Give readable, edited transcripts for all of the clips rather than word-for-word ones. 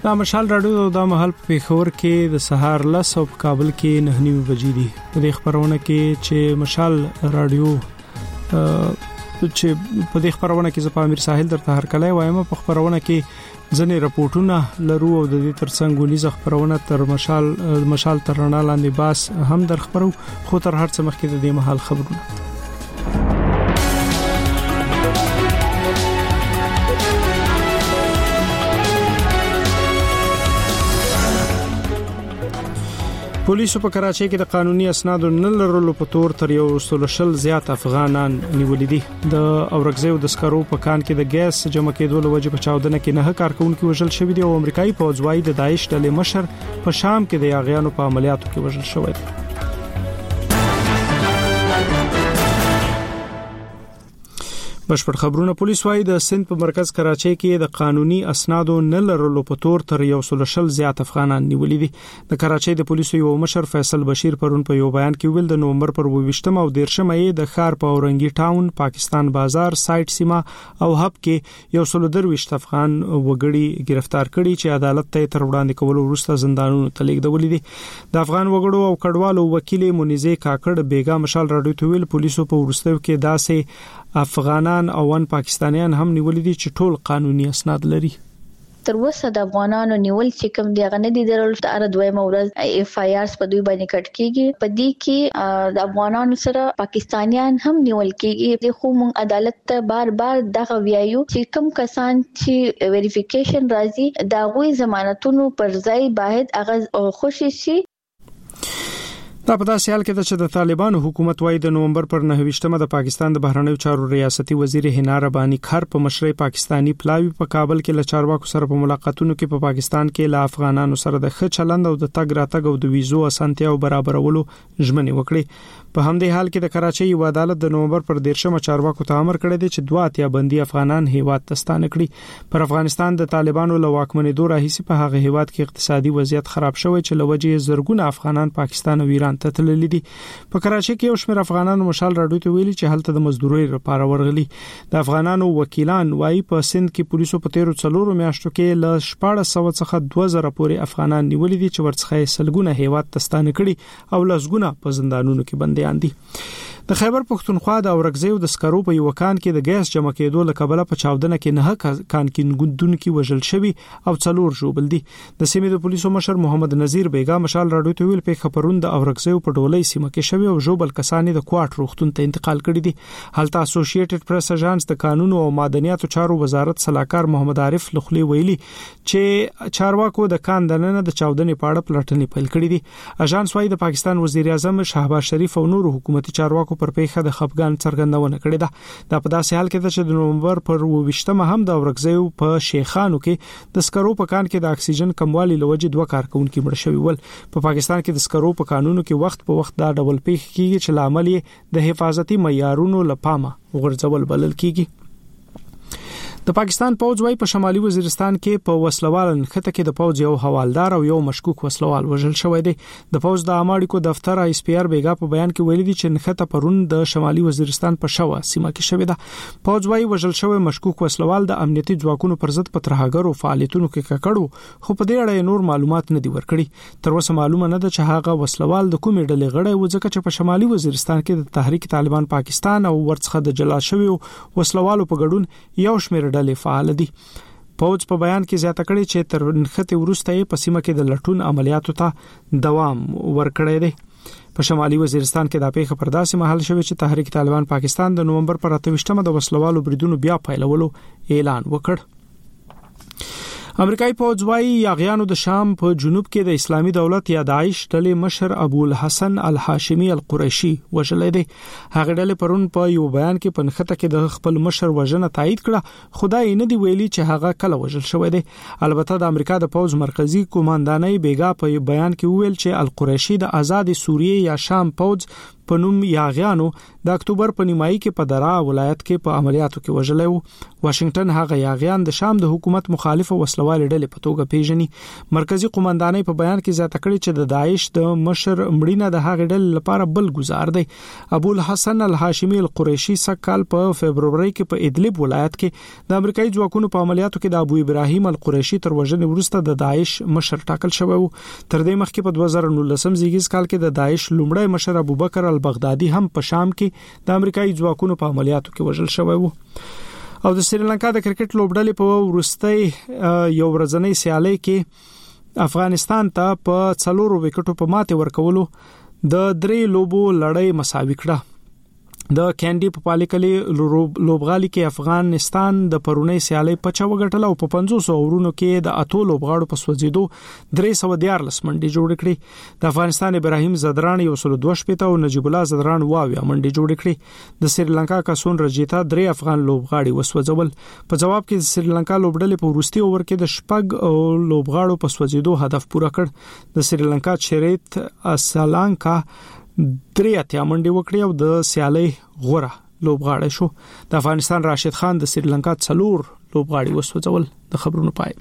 دا مشال راډیو د مهال په پیښور کې د سهار 10 او په کابل کې 9:30 بجې دي. په دې خبرونه کې چې مشال راډیو چې په دې خبرونه کې زه امیر ساحل درته هرکلی وایم. په خبرونه کې ځنې راپورټونه لرو او د دې ترڅنګ ولې خبرونه تر مشال تر رڼا لاندې باس هم در خبرو، خو تر هر څه مخکې د دې مهال خبرونه. پولیسو په کراچۍ کې د قانوني اسنادو نه لرلو په تور تر 130 زیات افغانان نیولې دي. د اورګزیو د سکرو په کان کې د ګیس جمع کېدو لوجه په چاودنه کې نه کارکونکو وژل شوی دي او امریکایي فوجوای د داعش ډلې مشر په شام کې د یاغیانو په عملیاتو کې وژل شوی دی. بشپړ خبرونه. پولیس وايي د سند په مرکز کراچۍ کې د قانوني اسنادو نه لرلو په تور تر 130 زیات افغانان نیولې دي. د کراچۍ د پولیسو یو مشر فیصل بشیر پرون په یو بیان کې ویل د نومبر پر 28 او 13 مې د ښار په اورنګي ټاون، پاکستان بازار، سایټ سیمه او هب کې 123 افغان وګړي گرفتار کړي چې عدالت ته تر وړاندې کولو وروسته زندانونو ته لیږدولې دي. د افغان وګړو او کډوالو وکیل منیزه کاکړ بیګا مشال راډیو ته ویل پولیسو په ورستو کې داسې افغانان او پاکستانیان هم نیولې دي چې ټول قانوني اسناد لري. تر اوسه د افغانانو نیول چې کوم دی غنه دي درول د اردوی مورز اف آی آرز په دوی باندې کټ کیږي. په دې کې د افغانانو سره پاکستانیان هم نیول کیږي. د خو مون عدالت ته بار دغه ویایو چې کوم کسان چې ویریفیکیشن راځي دا غوي ضمانتونو پر ځای باید هغه خوشي شي. دا په داسې حال کې چې د طالبانو حکومت وايي د نومبر پر 29مه د پاکستان د بهرنیو چارو ریاستي وزیر حنا ربانی خر په مشرۍ پاکستانی پلاوی په کابل کې له چارواکو سره په ملاقاتونو کې په پاکستان کې له افغانانو سره د ښه چلند او د تګ راتګ او د ویزو اسانتیاو برابرولو ژمنې وکړي. په همدې حال کې د کراچۍ یو عدالت د نومبر پر 13مه چارواکو ته امر کړی دی چې 2 اتیا بندي افغانان هیواد ته ستانه کړي. پر افغانستان د طالبانو له واکمنېدو راهیسې په هغه هیواد کې اقتصادي وضعیت خراب شوی چې لوجه زرګونه افغانان پاکستان او ایران ته تللي دي. په کراچۍ کې یو شمېر افغانانو مشال راډیو ته ویلي چې هلته د مزدورۍ لپاره ورغلي. د افغانانو وکیلان وايي په سند کې پولیسو په 13 میاشتو کې له 1400 څخه 2000 پورې افغانان نیولې دي چې ورڅخه سلګونه هیواد ته ستانه کړي او لسګونه په زندانونو کې بنديان دي. د خیبر پښتونخوا د اورګزیو د سکرو په یو کان کې د ګیس جمع کېدو له کبله په چاودنه کې نه کان کې ګوندونکو وژل شوی او 4 ژوبل دي. د سیمې د پولیسو مشر محمد نذیر بیګا مشال راډیو ته ویل په خبرون د اورګزیو په ډولۍ سیمه کې شوی او ژوبل کسان د کوارټ روغتون ته انتقال کړي دي. هلته اسوسییټډ پریس اژانس د قانون او معدنیاتو چارو وزارت صلاحکار محمد عارف لخلی ویلي چې چارواکو د کان دننه د چاودنې په اړه پلټنې پیل کړې دي. اژانس وايي د پاکستان وزیر اعظم شهباز شریف او نور حکومتي چارواکو پر پیښه د خپګان څرګندونه کړې ده. دا په داسې حال کې چې د نومبر پر 28مه هم د اورګزیو په شیخانو کې د سکرو په کان کې د اکسیجن کموالي لوجه 2 کارکونکو مړ شوي ول. په پاکستان کې د سکرو په قانونو کې وخت په وخت دا ډول پیښ کیږي چې لامل یې د حفاظتي معیارونو لپاره غورځول بلل کیږي. د پاکستان پوځ وايي په شمالي وزیرستان کې په وسلوال نښته کې د پوځ یو حوالدار او یو مشکوک وسلوال وژل شوی دی. د پوځ د اماړیکو دفتر ایس پی آر بیګا په بیان کې ویلي دي چې نښته پرون د شمالي وزیرستان په شوه سیمه کې شوې ده. پوځ وايي وژل شوی مشکوک وسلوال د امنیتي ځواکونو پر ضد په ترهګرو فعالیتونو کې ککړو، خو په دې اړه نور معلومات نه دي ورکړي. تر اوسه معلومه نه ده چې هغه وسلوال د کومې ډلې غړی و، ځکه چې په شمالي وزیرستان کې د تحریک طالبان پاکستان او ورڅخه د جلا شوی وسلوالو په ګډون یو شمېر ډلې فعال دي. پوځ په بیان کې زیاته کړې چې تر نښتې وروسته یې په سیمه کې د لټون عملیاتو ته دوام ورکړی دی. په شمالي وزیرستان کې د پیښه پر داسې مهال شوی چې تحریک طالبان پاکستان د نومبر پر 28مه د وسلوالو بریدونو بیا پیلولو اعلان وکړ. امریکایي پوځ وايي یاغیانو د شام په جنوب کې د اسلامي دولت یا داعش ډلې مشر ابو الحسن الهاشمي القریشي وژل دی. هغه ډلې پرون په یو بیان کې په نښته کې د خپل مشر وژنه تایید کړه، خدای نه دی ویلي چې هغه کله وژل شوی دی. البته د امریکا د پوځ مرکزی قوماندانۍ بیګا په بیان کې ویل چې القریشي د آزاد سوریه یا شام پوځ په نوم یاغیانو د اکتوبر په نیمایي کې په درا ولایت کې په عملیاتو کې وژل وو. واشنگټن هغه یاغیان د شام د حکومت مخالف وسلوال ډلې په توګه پیژني. مرکزی قومندانۍ په بیان کې زیاته کړې چې د داعش د مشر مړینه د هغې ډلې لپاره بل گزار دی. ابو الحسن الهاشمي القریشي سکهال په February کې په ادلب ولایت کې د امریکایي ځواکونو په عملیاتو کې د ابو ابراهیم القریشي تر وژنې وروسته د داعش مشر ټاکل شوی وو. تر دې مخکې په 2019 زیږیز کال کې د داعش لومړی مشر ابوبکر البغدادي هم په شام کې د امریکایي ځواکونو په عملیاتو کې وژل شوی وو. او د سریلانکا د کرکټ لوبډلې په وروستۍ یو ورځنۍ سیالۍ کې افغانستان ته په 4 وکټو په ماته ورکولو د 3 لوبو لړۍ مساوي کړه. د کینډي په پالیکلي لوبغالي کې افغانستان د پرونی سیالي په 6 وګټل او په 500 اورونو کې د اتو لوبغاړو په سوځیدو 314 منډي جوړ کړي. د افغانستان ابراهیم زدران 102 شپته او نجیب الله زدران واویا منډي جوړ کړي. د سریلانکا کسون رجیتا 3 افغان لوبغاړي وسوځول. په جواب کې سریلانکا لوبډلې په وروستي اوور کې د شپږ لوبغاړو په سوځیدو هدف پوره کړ. د سریلانکا چریت اسالانکا 3 منډي وکړي او د سیالي غوره لوبغاړی شو. د افغانستان راشد خان د سریلانکا 4 لوبغاړي وسوځول. د خبرونو پای.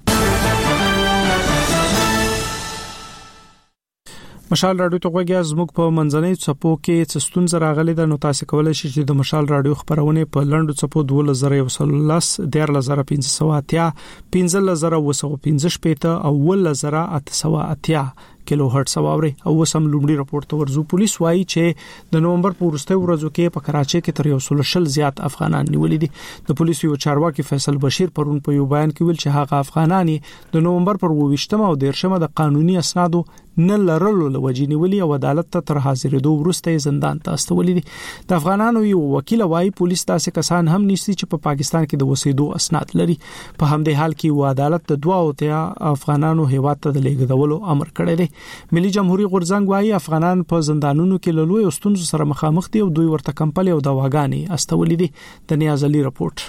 مشال رادیو ته غوږی زموږ په منځنۍ څپو کې څستون زراغلي د نو تاسو کولای شئ چې د مشال رادیو خبرونه په لندو څپو 2013 13580 15015 او 10880 کیلو هرتز واوري. او وسم لومړی راپور ته ورزو. پولیس وایي چې د نومبر په وروستي ورځو کې په کراچۍ کې تر 100 زیات افغانان نیولې دي. د پولیسو یو چارواکي فیصل بشیر پرون په یو بیان کې ویل چې هغه افغانان د نومبر پر 28 او 13 د قانوني اسنادو نه لرلو لوجې نیولې او عدالت ته تر حاضرېدو وروسته زندان ته استولې دي. د افغانانو یو وکیل وایي پولیس داسې کسان هم نشي چې په پاکستان کې د وسیدو اسناد لري. په همدې حال کې و عدالت د 2 افغانانو هیواد ته د لیږدولو امر کړی دی. ملي جمهوریت غورځنګ وایي افغانان په زندانونو کې له لوی ستونزو سره مخامخ دي او دوی ورته کمپلې او دواګانې استولې دي. د نیاز علي رپورت.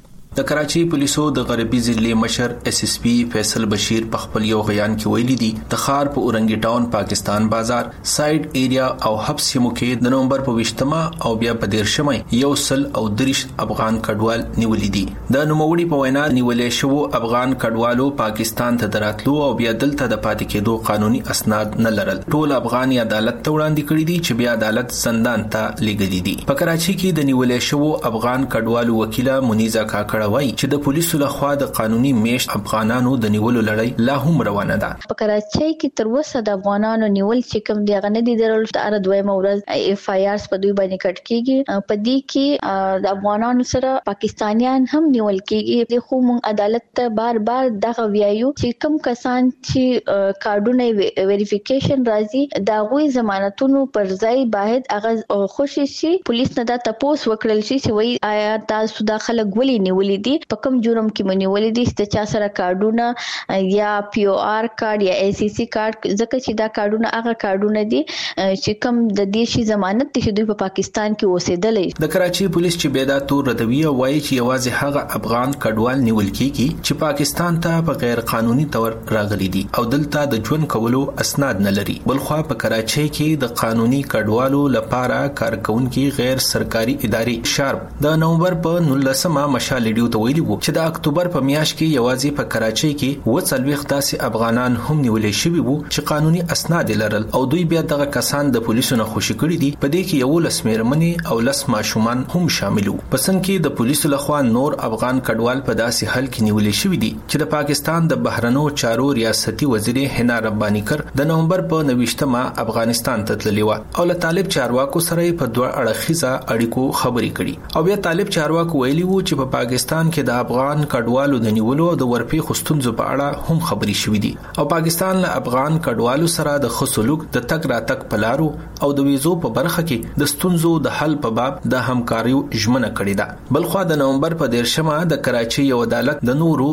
د کراچۍ پولیسو د غربي ضلع مشر اس اس پی فیصل بشیر په خپل یو بیان کې ویلي دي د خار په اورنګي ټاون پاکستان بازار سایډ ایریا او حبس یمو کې د نومبر په 20 او بیا په 13 یو سل او 30 افغان کډوال نیولې دي. د نوموړي په وینا نیولې شو افغان کډوالو پاکستان ته دراتلو او بیا دلته د پاتې کېدو قانوني اسناد نه لرل. ټول افغاني عدالت ته وړاندې کړي دي چې بیا عدالت زندان ته لیږلي دي. په کراچۍ کې د نیولې شو افغان کډوالو وکیله منیزه کاکړ وایي چې د پولیسو لخوا د قانوني میشت افغانانو د نیولو لړۍ لا هم روانه ده. په کراچۍ کې تر اوسه د افغانانو نیول چې کوم دی غنه دي درول تر دویمه ورځ اف آی آرز په دوی باندې کټ کیږي. په دې کې د افغانانو سره پاکستانیان هم نیول کیږي. د خو مونږ عدالت ته بار دغه ویایو چې کوم کسان چې کارډونه ویریفیکیشن راځي دا غوي ضمانتونو پر ځای باید هغه خوشي شي. پولیس نه دا تاسو وکړل شي چې وای آیا تاسو داخله غولي نیولې دي په کوم جرم کې منیولې دي چې چا سره کارډونه یا پی او آر کارت یا ای سی سی کارت ځکه چې دا کارډونه هغه کارډونه دي چې کوم د دیشي ضمانت چې دوی په پاکستان کې اوسېدلې. د کراچۍ پولیس چې بيدا تور ردوی وایي چې یوازې هغه افغان کډوال نیول کیږي چې پاکستان ته په غیر قانوني تور راغلي دي او دلته د ژوند کولو اسناد نه لري. بلخوا په کراچۍ کې د قانوني کډوالو لپاره کارکونکو غیر سرکاري ادارې شارپ د نومبر په 19 مشال ډیو ته ویلي وو چې د اکتوبر په میاشت کې یوازې په کراچۍ کې 40 داسې افغانان هم نیولې شوي وو چې قانوني اسناد لرل او دوی بیا دغه کسان د پولیسو نه خوشي کړي دي. په دې کې یو لسمیرمنې او لس ماشومان هم شامل وو. پسند کې د پولیسو لخوا نور افغان کډوال په داسې حل کې نیولې شوي دي چې د پاکستان د بهرنیو چارو ریاستي وزیر حنا ربانی کر د نومبر په 29 افغانستان ته تللی و او له طالب چارواکو سره په دوه اړخیزه اړیکو خبرې کړي او بیا طالب چارواکو ویلي وو چې په پاکستان کې د افغان کډوالو د نیولو او د ورپی خستونزو په اړه هم خبري شوې دي او پاکستان له افغان کډوالو سره د خصلوک د تک راتک پلارو او د ویزو په برخه کې د ستونزو د حل په باب د همکاریو ژمنه کړې ده. بلخوا د نومبر په 13 د کراچۍ یو عدالت د نورو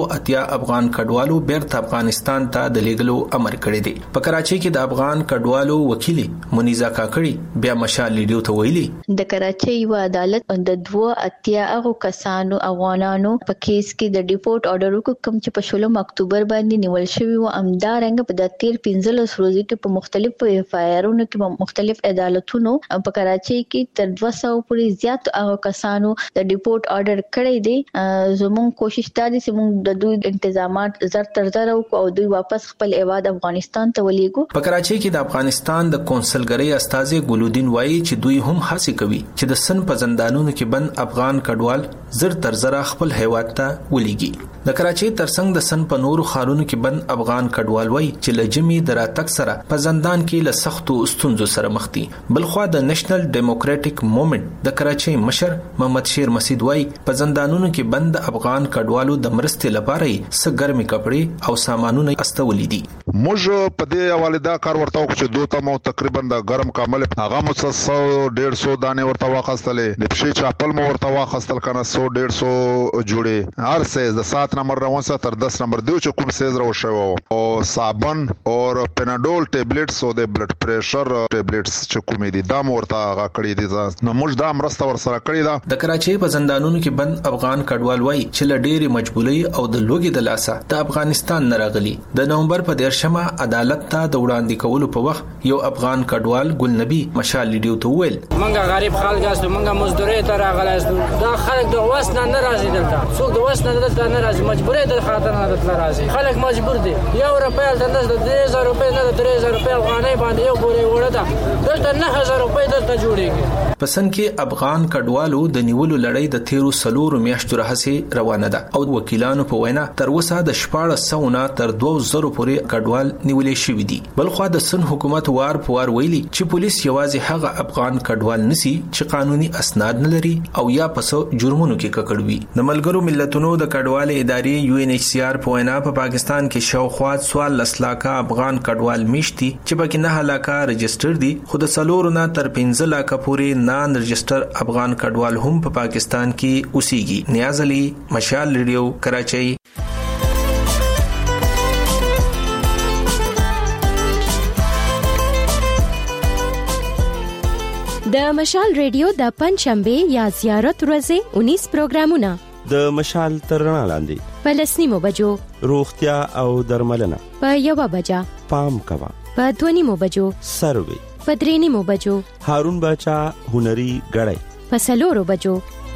2 افغان کډوالو بیرته افغانستان ته د لیږلو امر کړی دی. په کراچۍ کې د افغان کډوالو وکیل منیزه کاکړي بیا مشال لیډیو ته ویلي د کراچۍ یو عدالت د 2 هغه کسانو افغانانو په کیس کې د ډیپورت آرډر کوم چې په 16 اکتوبر باندې نیول شوی و امدارنګ په د 15 ورځې کې په مختلفو اف آی آرونو کې مختلف عدالتونو په کراچۍ کې تر 200 پورې زیات کسانو د ډیپورت آرډر کړی دی. زموږ کوشش دا دي چې موږ د دوی انتظامات زر تر زر او دوی واپس خپل ایواد افغانستان ته ولېږو. په کراچۍ کې د افغانستان د کونسلګرۍ استاذ ګلودین وایي چې دوی هم هڅه کوي چې د سن په زندانونو کې بند افغان کډوال زر تر زر خپل هیواد ته ولېږي. د کراچۍ ترڅنګ د سن په نورو ښارونو کې بند افغان کډوال وایي چې لجمی دراتک سره په زندان کې له سختو ستونزو سره مخ دي. بلخوا د نېشنل ډیموکراټک موومېنټ د کراچۍ مشر محمد شیر مسعود وایي په زندانونو کې بند افغان کډوالو د مرستې لپاره څه ګرمي کپړې او سامانونه استولې دي. موږ په دې حواله دا کار ورته وکړو چې دوی ته مو تقریبا د ګرم کامل هغه مو 100-150 دانې ورته واخستلې د پښې چاپل مو ورته واخستل کنه 100-150 جوړې هر سیز د 7 نمبر روانسه تر 10 نمبر دیو چې کوم سیز راو شو او صابن او پیناډول ټابلیټس او د بلډ پریشر ټابلیټس چې کومې دي دا مو ورته هغه کړې دي. نو موږ دا مرسته ور سره کړې ده. د کراچۍ په زندانونو کې بند افغان کډوال وایي چې له ډېرې مجبورۍ او د لوګي د لاسه د افغانستان نه راغلي. د نومبر په 13 عدالت ته د وړاندې کولو په وخت یو افغان کډوال ګلنبی مشال لیډیو ته ویل منګه غریب خلک اسو منګه مزدوري ته راغلاستو دا خلک د وسنه نه راځي دلته څوک د وسنه دلته نه راځي مجبوري د خاطر نه دلته راځي خلک مجبور دي. یو روپیا دلته د 3000 روپیا نه د 3000 روپیا افغاني باندې یو بوري وړه ده دلته 9000 روپیا دلته جوړيږي. پسند کې افغان کډوالو د نیولو لړۍ د 13 میاشتو راهسي روانه ده او وکیلانو په وینا تر اوسه د 1400 نه تر 2000 پورې کډوال نیولې شوی دي. بلخوا د سن حکومت وار په وار ویلي چې پولیس یوازې هغه افغان کډوال نسی چې قانوني اسناد نه لري او یا پسو جرمونو کې ککړوي. د ملګرو ملتونو د کډوال ادارې UNHCR په وینا په پاکستان کې شاوخوا 14 لک افغان کډوال میشتي چې پکې 9 لک رجسټر دي خو د 4 نه تر 15 لک پورې نان رجسټر افغان کډوال هم په پاکستان کې اوسېږي. نیاز علي مشال ریډیو کراچۍ. د مشال ریډیو د پنځشنبه یا زیارت ورځې 19 پروګرامونه د مشال ترنا لاندې په 10 بجو روغتیا او درملنه په 1 بجا پام کوا په 2 بجو سروي په 3 بجو هارون بچا هنري غړای په 4 بجو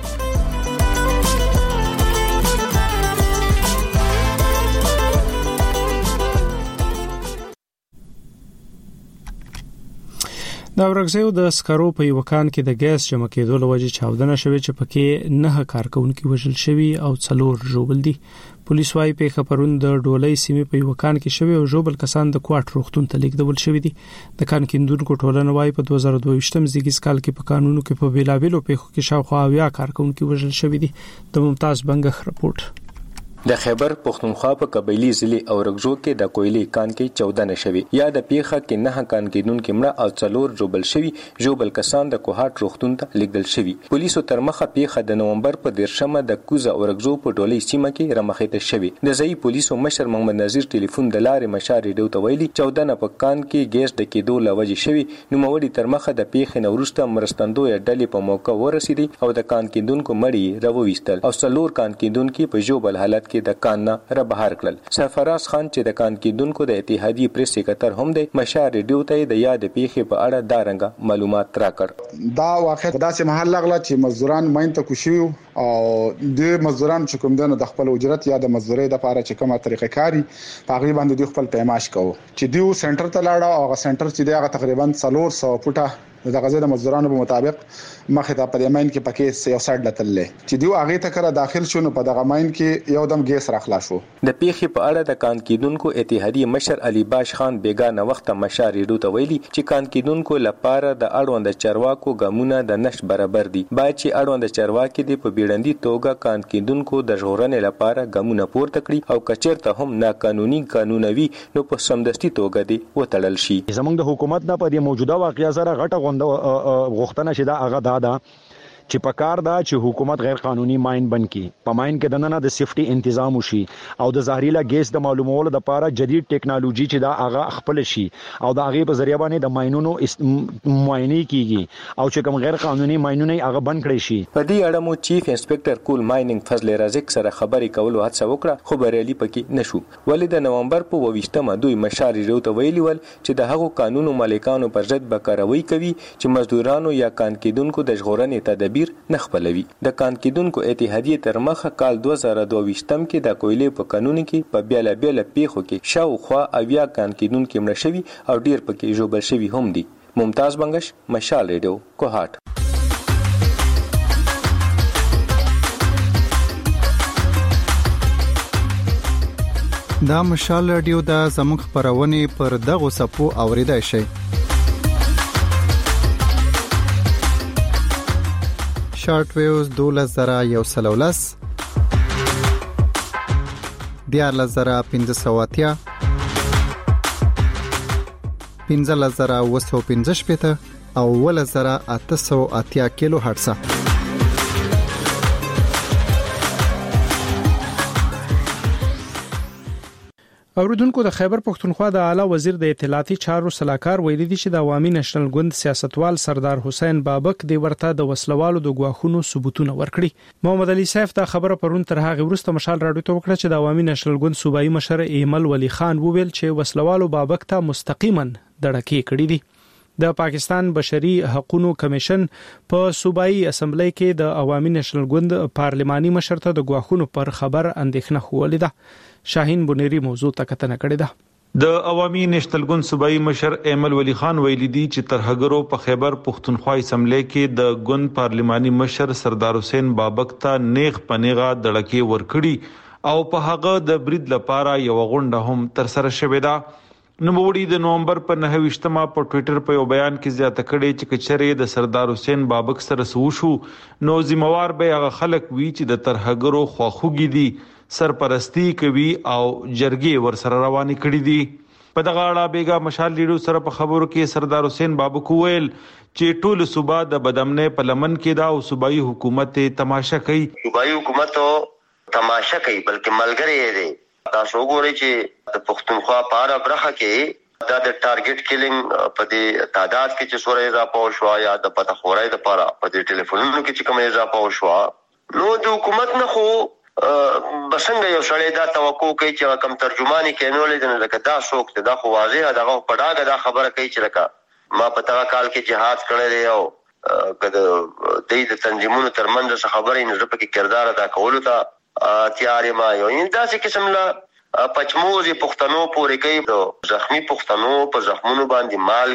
دا ورغزیو د سکرو په یو کان کې د ګیس جمع کېدو لوجه چاودنه شوه چې پکې 9 کارکونکو وژل شوی او 4 ژوبل دي. پولیس وايي په خبرون د ډولۍ سیمې په یو کان کې شوی او ژوبل کسان د کوارټ روغتون ته لیږدول شوی دي. د کان کیندونکو ټولنه وايي په 2022 زیږیز کال کې په قانونو کې په بیلابیلو پیښو کې شاوخوا 10 کارکونکو وژل شوی دي. د ممتاز بنګخ رپورت. د خیبر پختونخوا په قبایلی ضلع او رګزو کې د کویلي کان کې 14 نشوي یا د پیخه کې 9 کان کېدونکو مړه او 4 جوبل شوی جوبل کسان د کوهات روختون ته لیږدل شوی. پولیسو تر مخه پیخه د نومبر په 13 د کوزه او رګزو په ډولۍ سیمه کې رمخېته شوی. د ځای پولیسو مشر محمد نذیر ټلیفون د لارې مشار ریډیو ته ویلي 14 په کان کې ګیس د کېدو لوجه شوی. نو موړي تر مخه د پیخه نورسته مرستندوی ډلې په موقع ورسېدي او د کان کېدونکو مړي راوويستل او 4 کان کېدونکو په جوبل حالت کې د کان نه را بهر کړل. سرفراز خان چې د کان کېدونکو د اتحادیې پریس سکرټر هم دی مشار ریډیو ته د یاد پیښې په اړه دارنګه معلومات راکړ. دا واقع داسې محل لغله چې مزدوران ماین ته کوشي او د مزدوران چې کوم دنه د خپل اجرت یا د مزدوري د لپاره چې کومه طریقه کاری په غیبه د خپل پیماش کوي چې دیو سنټر ته لاړه او هغه سنټر چې دغه تقریبا 400 فوټه د غزې د مزدورانو په مطابق مخه ته په ماین کې پکې 160 لتلې چې دیو هغه ته کړه داخل شونه په دغه ماین کې یو دم ګیس راخلا شو. د پیښې په اړه د کان کېدونکو اتحادیې مشر علي باش خان بیگانه وخت مشار ریډیو ته ویلي چې کان کېدونکو لپاره د اړوند چارواکو ګامونه د نش برابر دي. باید چې اړوند چارواکي د په بیړندي توګه کان کېدونکو د ژغورنې لپاره ګامونه پورته کړي او کچېرته هم ناقانوني قانونوي نو په سمدستي توګه دي وتړل شي. زمونږ د حکومت نه په دې موجوده واقعیا سره غټه غوښتنه شیدا هغه دا چې په کار دا چې حکومت غیر قانوني ماين بند کړي په ماين کې دنه د سیفټي تنظیم وشي او د زهريلا ګیس د معلومولو لپاره جدید ټیکنالوژي چې دا هغه خپل شي او دا هغه په ذریعہ باندې د ماينونو معاینه کیږي او چې کوم غیر قانوني ماينونه هغه بند کړي شي. په دې اړه مو چیف انسپکټر کول مایننګ فضل رازق سره خبرې کولو هڅه وکړه خو بریالي پکې نشو. ولې د نومبر په 28مه دوی مشاري ته ویلي ول چې د هغو قانونو مالکانو پر ضد به کاروي کوي چې مزدورانو یا کان کیدونکو د ژغورنې تدابیر نه خپلوي. د کان کیدونکو اتحادیه تر مخه کال 2022 کې د کویلې په قانون کې په بیل پیښو کې شاوخوا اویا کان کیدونکو مړه شوي او ډیر پکې ژوبل شوي هم دي. ممتاز بنگش، مشال ریډیو، کوهاټ. دا مشال رادیو دا زموږ خبرونه پر دغه صفو اوریدای شي. شارټ ویوز 12113 14580 15015 او 1880 کیلو هرتز. اوریدونکو د خیبر پختونخوا د اعلی وزیر د اطلاعاتي چارو صلاحکار ویلي دي چې د عوامي نېشنل ګوند سیاستوال سردار حسین بابک د ورته د وسلوالو د غواخونو ثبوتونه ورکړي. محمد علي سیف دا خبره پرون تر هغه وروسته مشال راډیو ته وکړه چې د عوامي نېشنل ګوند صوبایي مشر ایمل ولی خان وویل چې وسلوالو بابک ته مستقیما دړکې کړې دي. د پاکستان بشري حقوقو کمیشن په صوبایي اسمبلی کې د عوامي نېشنل ګوند پارلماني مشر ته د غواخونو پر خبر اندېښنه خولیده. شاهین بنيري موضوع ته کتنه کړې ده. د عوامي نېشنل ګوند صوبایي مشر ایمل ولی خان ویلي دي چې ترهګرو په خیبر پختونخوا اسمبلی کې د ګوند پارلماني مشر سردار حسین بابک ته نیغ پنیغه دړکې ورکړي او په هغه د برید لپاره یو غونډه هم تر سره شوې ده. نوموړي د نومبر په 29مه په ټوئیټر په یو بیان کې زیاته کړې چې کچره د سردار حسین بابک سره سوشو نو ذمہوار به هغه خلک وی چې د ترهګرو خواخوږي دي سرپرستی کوي او جرګې ورسره رواني کړې دي. په دغه اړه بیګا مشال لیډو سره په خبرو کې سردار حسین بابک ویل چې ټول صوبا د بدامنې په لمن کې دا او صوبایي حکومت تماشا کوي. صوبایي حکومت تماشا کوي بلکې ملګری دی. تاسو وګورئ چې د پښتونخوا په اړه برخه کې دا د ټارګټ کیلینګ په دې تعداد کې چې سورې اضافه وشو یا د پته خورای د لپاره په دې ټلیفونونو کې چې کوم اضافه وشو نو د حکومت نه خو بسنګ یو سړی دا توقع کوي چې کوم ترجمانی کینول دي لکه دا شوک دا خو واضح دغه پډاګه دا خبره کوي چې لکه ما په تاغه کال کې جهاد کړی دی او کله د تنظیمونو ترمنځ خبرې نه پکې کردار ادا کولو ته تیارې ما یو انداسې قسم لا پچموزي پښتنو پورې کوي زخمی پښتنو په زخمونو باندې مال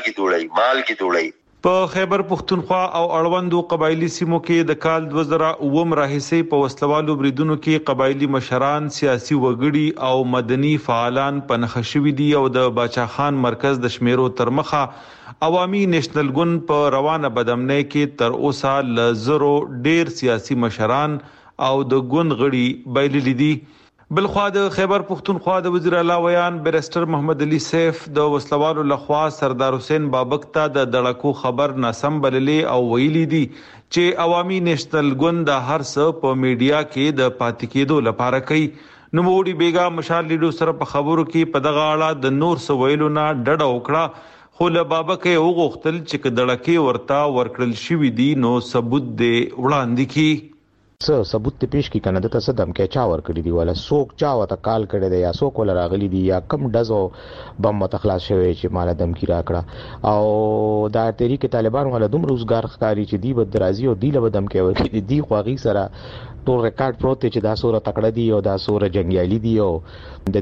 کې دوړي په خیبر پختونخوا او اړوندو قبایلی سیمو کې د کال 2009 راهیسې په وسلوالو بریدونو کې قبایلی مشران سیاسي وګړي او مدني فعالان په نخښوي دي او د باچا خان مرکز د شمیرو تر مخه عوامي نېشنل ګوند په روانه بدامنۍ کې تر اوسه لزرو ډیر سیاسي مشران او د ګوند غړي بایللي دي. بلخوا د خیبر پختونخوا د وزیر اعلی ویان بیرسټر محمد علي سیف د وسلوالو لخوا سردار حسین بابک ته د دړکو خبر ناسم بللې او ویلي دي چې عوامي نېشنل ګوند د هر څه په میډیا کې د پاتې کېدو لپاره کوي. نوموړي بیګا مشال لیډو سره په خبرو کې په دغه اړه د نور څه ویلو نه ډډه وکړه خو له بابک یې وغوښتل چې دړکې ورته ورکړل شوې دي نو ثبوت دې وړاندې کړي. ثبوت ته پیش کی کنه د ته دم کې چا ور کړی دی ولا سوک چا وته کال کړی دی یا سوک ول راغلی دی یا کم ډزو بم متخلاص شوی چې مال دم کی راکړه او دا تحریک طالبان ولا دوم روزګار ښکاری چې دی بد درازي او دی له دم کې ور کړی دی خواغي سره ټول ریکارډ پروت چې دا سوره تکړه دی او دا سوره جنگیالي دی او د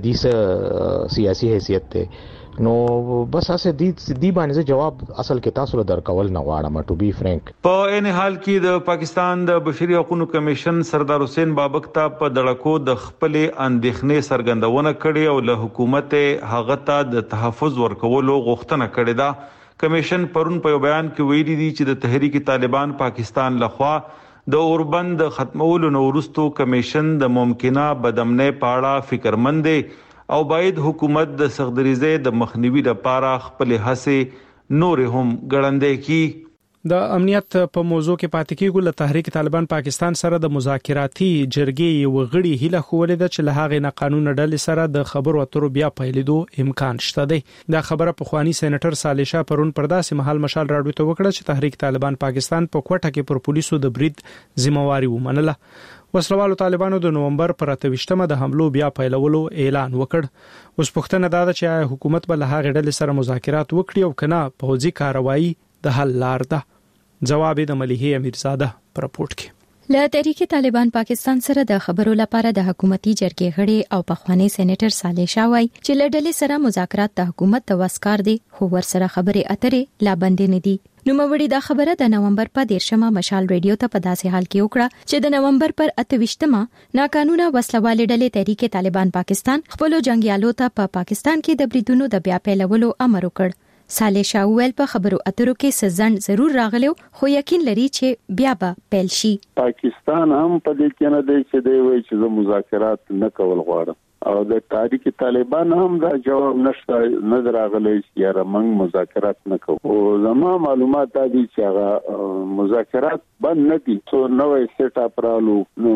دې سیاسي حیثیت ته نو بس اسه دی باندې جواب اصل کې تاسو له درکول نه غواړم ټو بی فرانک. په ان حال کې د پاکستان د بشري حقوقو کمیشن سردار حسین بابک ته په دړکو د خپل اندېښنې څرګندونه کړې او له حکومت هغه ته د تحفظ ورکولو غوښتنه کړې ده. کمیشن پرون په بیان کې ویلي دي چې د تحریک طالبان پاکستان لخوا د اوربند ختمولو نو وروسته کمیشن د ممکنه بدامنۍ په اړه فکرمند دی او باید حکومت د سغدریزې د مخنیوي لپاره خپل هڅې نور هم ګړندې کړي. د امنیت په موضوع کې پاتې کېږو. له تحریک طالبان پاکستان سره د مذاکراتي جرګې وغړي هله خولې د چې له هغه نه قانون ډلې سره د خبرو اترو بیا پیلېدو امکان شته دی. دا خبره په خواني سېنیټر صالح شاه پرون پر داسې مهال مشال راډیو ته وکړه چې تحریک طالبان پاکستان په کوټه کې پر پولیسو د برید ذمہواری ومنله. وسلوالو طالبانو د نومبر پر 28مه د حملو بیا پیلولو اعلان وکړ. اوس پوښتنه دا ده چې حکومت به له هغه ډلې سره مذاکرات وکړي او کنه پوځي کاروایی د حل لار ده. جواب د مليحه امیرزاده پر راپورټ کې. له تحریک طالبان پاکستان سره د خبرو لپاره د حکومتي جرګې غړي او پخوانی سېنیټر صالح شاه وایي چې له ډلې سره مذاکرات د حکومت د وسکار دي، خو ور سره خبرې اترې لا بندې نه دي. نو موري دا خبره د نومبر په 13مه مشال ریډیو ته په داسې حال کې وکړه چې د نومبر پر 28مه ناقانونه وسلوالې ډلې تحریک طالبان پاکستان خپل جنگیالو ته په پاکستان کې د بریدونو د بیا پیلولو امر وکړ. صالح شاه ویل په خبرو اترو کې سزن ضرور راغلو، خو یقین لري چې بیا به پیل شي. پاکستان هم په دې کې نه دی چې دی وایي چې زه مذاکرات نه کول غواړم او د تحریک طالبان هم دا جواب نشته نه دراغلی چې یاره موږ مذاکرات نه کوو. او زما معلومات دا دي چې هغه مذاکرات بند نه دي، څو نوې سیټ اپ رالو نو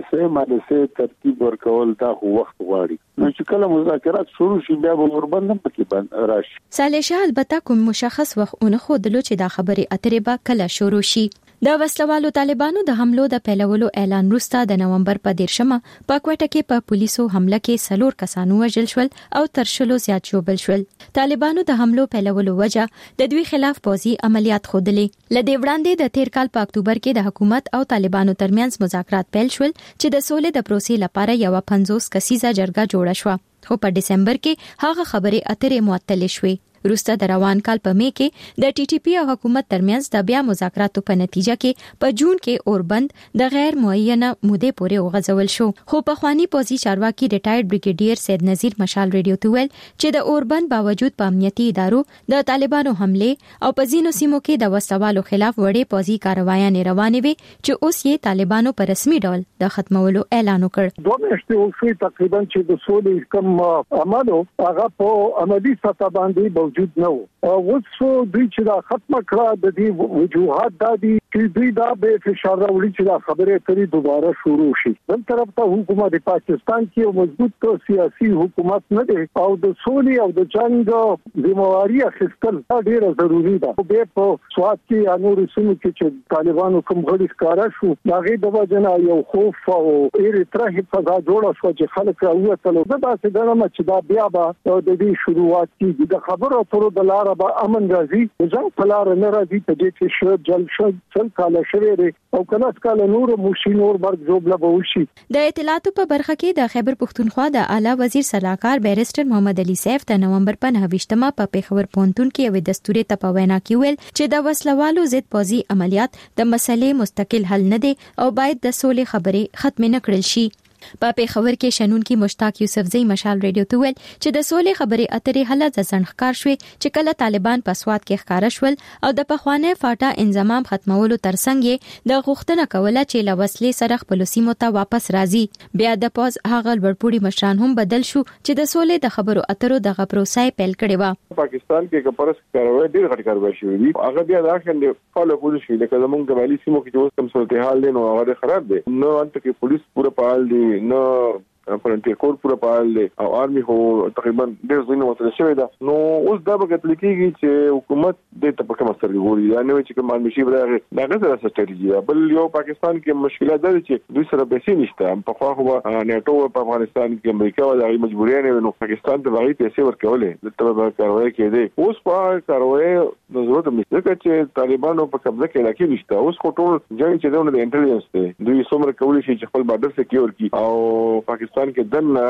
پالیسي ترتیب ورکول دا وخت غواړي. نو چې کله مذاکرات شروع شي بیا به وربند پکې بند راشي. صالح شاه البته کوم مشخص وخت اون خو دلو چې دا خبرې اترې به کله شروع شي. د وسلوالو طالبانو د حملو د پیلولو اعلان وروسته د نومبر په 13مه په کوټه کې په پولیسو حمله کې 4 کسانو وژل شول او تر 10 زیات ژوبل شول. طالبانو د حملو پیلولو وجه د دوی خلاف پوځي عملیات خودلې. لدې وړاندې د 13 کال په اکتوبر کې د حکومت او طالبانو ترمنځ مذاکرات پیل شول چې د سولې د پروسې لپاره یو 50 کسیزه جرګه جوړه شوه، خو په دسمبر کې هغه خبرې اترې معطل شوې. وروسته د روان کال په می کې د ټي ټي پی او حکومت ترمنځ د بیا مذاکراتو په نتیجه کې په جون کې اوربند د غیر معینه مودې پورې وغځول شو. خو په خواني پوځي چارواکي ریټایرډ بریګیډیر سید نذیر مشال ریډیو ته ویل چې د اوربند باوجود په امنیتي ادارو د طالبانو حمله او په ځینو سیمو کې د وسوالو خلاف وړې پوځي کاروایانې روانې وي چې اوس یې طالبانو په رسمي ډول د ختمولو اعلان وکړ. 2 میاشتې وشوي تقریبا چې د سولې کوم عملو هغه په عملی سطح باندې موجود نه و. اوس دوی چې دا ختم کړه د دې وجوهات د دې دوی دا به فشار راوړي چې دا خبرې ترې دوباره شروع شي. بل طرف ته حکومت پاکستان کې یو مضبوط سیاسي حکومت نه دی او د سولې او د جنگ ذمہواری اخیستل ډیره ضروری ده. به په سواد کې انور سیمو کې چې طالبانو کوم غړي ښکارا شو هغه د وجنه یو خوف او ایرتره فضا جوړه شو چې خلک راووتل. دا څه دغه چې دا بیا به د دې شروعات کې د خبرو اترو د لار به امن راځي، ځکه په لار نه راځي په دې کې شو جل شل کاله شوی او کله کله نور مشینور برګ جوړ به وشي. د اطلاعاتو په برخه کې د خیبر پښتونخوا د اعلی وزیر صلاحکار بیرسټر محمد علي سیف د نومبر په 29مه په پیښور پونتون کې یو دستوري ته په وینا کې ویل چې د وسلوالو ضد پوځي عملیات د مسلې مستقل حل نه دي او باید د سولې خبرې ختم نه کړل شي. په پیښور کې شنون کې مشتاق یوسفزئی مشال ریډیو ته ویل چې د سولې خبرې اترې حل د ځنډ شوې چې کله طالبان په سواد کې ښکارا شول او د پخوانه فاټا انضمام ختمولو ترڅنګ د غوښتنه کوله چې لوسلې سره خپل سیمو ته واپس راځي. بیا د پوز هغه لوړپوړي مشران هم بدل شو چې د سولې د خبرو اترو د غپروسای پیل کړي و. پاکستان کې کپرس کاروي ډېر غټ کاروي شوې دي. هغه بیا دا څنګه فالو کول شي لکه زمونږ د والی سیمو کې چې اوس کوم صورتحال دی نو هغه خراب دی. نو انت کې پولیس پوره فعال دي، نو فرنټیر کور پوره فعال دی او آرمي هو تقریبا ډېر ځینې وسله شوی ده. نو اوس دا به کتل کېږي چې حکومت د تپکه مستر ګوري یا نه چې کوم مشي برغه دا غوښتل ستراتیژي ده. بل یو پاکستان کې مشکلات ده چې دوی سره پیسې نشته. په خو نیټو په افغانستان کې امریکا او د مجبورۍ نه نو پاکستان ته وايي پیسې ورکولې د تبع کاروي کې دي. اوس په کاروي د ضرورت مستقه چې طالبانو په قبضه کې راکې نشته. اوس ټول ځای چې د انټيليجنس دی دوی څومره کولی شي چې خپل بارډر سکیور کړي او پاکستان کې دنه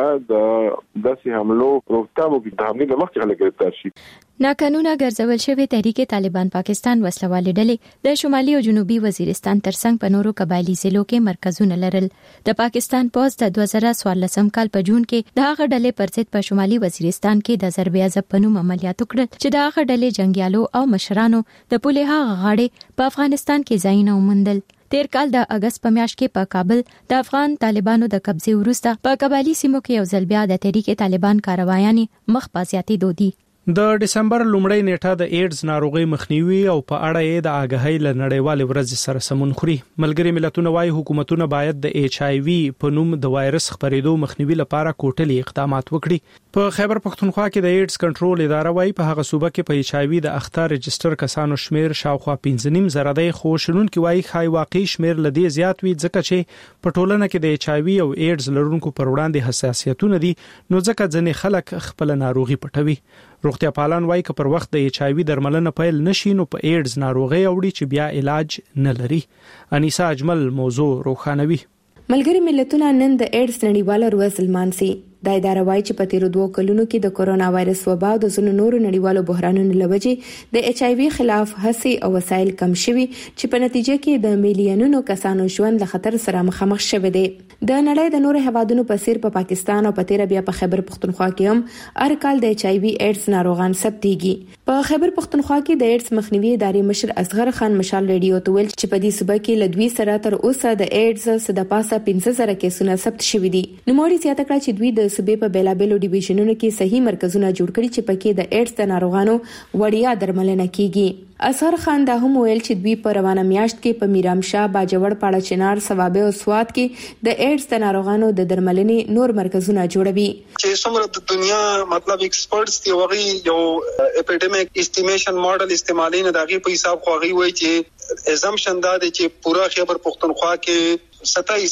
د داسې حملو روکتابو کې د حملې د مخکې خلک گرفتار شي. ناقانونه ګرځول شوی تحریک طالبان پاکستان وسلوالې ډلې د شمالي او جنوبي وزیرستان ترڅنګ په نورو قبایلی ضلعو کې مرکزونه لرل. د پاکستان پوز د 2014 کال په جون کې د هغه ډلې پر ضد په شمالي وزیرستان کې د ضرب عزب په نوم عملیات وکړل چې د هغه ډلې جنگیالو او مشرانو د پوله هغه غاړې په افغانستان کې ځای نه ومندل. تیر کال د اگست په میاشت کې په کابل د افغان طالبانو د قبضې وروسته په قبایلی سیمو کې یو ځل بیا د تحریک طالبان کاروایانې مخ په زیاتې دودي. د دسمبر لومړۍ نیټه د ایډز ناروغي مخنیوي او په اړه یې د آګاهۍ له نړیوال ورځ سره سمون خوري. ملګری ملتونه وايي حکومتونه باید د HIV په نوم د وایرس خپرېدو مخنیوي لپاره کوټلي اقدامات وکړي. په خیبر پختونخوا کې د ایډز کنټرول اداره وايي په هغه صوبه کې په HIV د اخته رجستر کسانو شمیر شاوخوا 15 زره دی، خو شنونکو وايي خای واقعي شمیر لدی زیات وي ځکه چې په ټولنه کې د HIV او ایډز لرونکو پر وړاندې حساسیتونه دي، نو ځکه ځنې خلک خپل ناروغي پټوي. روغتیا پالان وايي که پر وخت د HIV درملنه پیل نشي نو په ایډز ناروغي اوړي چې بیا علاج نه لري. انیسا اجمل موضوع روښانوي. ملګری ملتونه نن د ایډز نړیواله ورځ لمانځي. د اداره وايي چې په تیر 2 کلونو کې د کورونا وایرس وبا او د ځینو نورو نړیوالو بحرانونو لوجې د HIV خلاف هڅې او وسایل کم شوي چې په نتیجه کې د میلیونونو کسانو ژوند له خطر سره مخامخ شوی دی. د نړۍ د نورو هیوادونو په څیر په پاکستان او په تیر بیا په خیبر پختونخوا کې هم هر کال د HIV ایډز ناروغان ثبتېږي. په خیبر پختونخوا کې د ایډز مخنیوي ادارې مشر اصغر خان مشال ریډیو ته ویل چې په دې صوبه کې لدوی سره تر اوسه د ایډز د پاسه 15000 کیسونه ثبت شوي دي. نو موري زیاته کړه چې دوی د صوبې په بیلابېلو ډیویژنونو کې صحیح مرکزونه جوړ کړي چې پکې د ایډز د ناروغانو وړیا درملنه کیږي. اصغر خان دا هم ویل چې دوی په روانه میاشت کې په میرامشاه، باجوړ، پاړه چنار، ثوابه او سواد کې د ایډز د ناروغانو د درملنې نور مرکزونه جوړوي. چې څومره د دنیا مطلب ایکسپرټس دی وغي یو اپیډیمیک استیمیشن ماډل استعمالي نه دغه په حساب خوغي وای چې ازمپشن دا دی چې پورا خیبر پختونخوا کې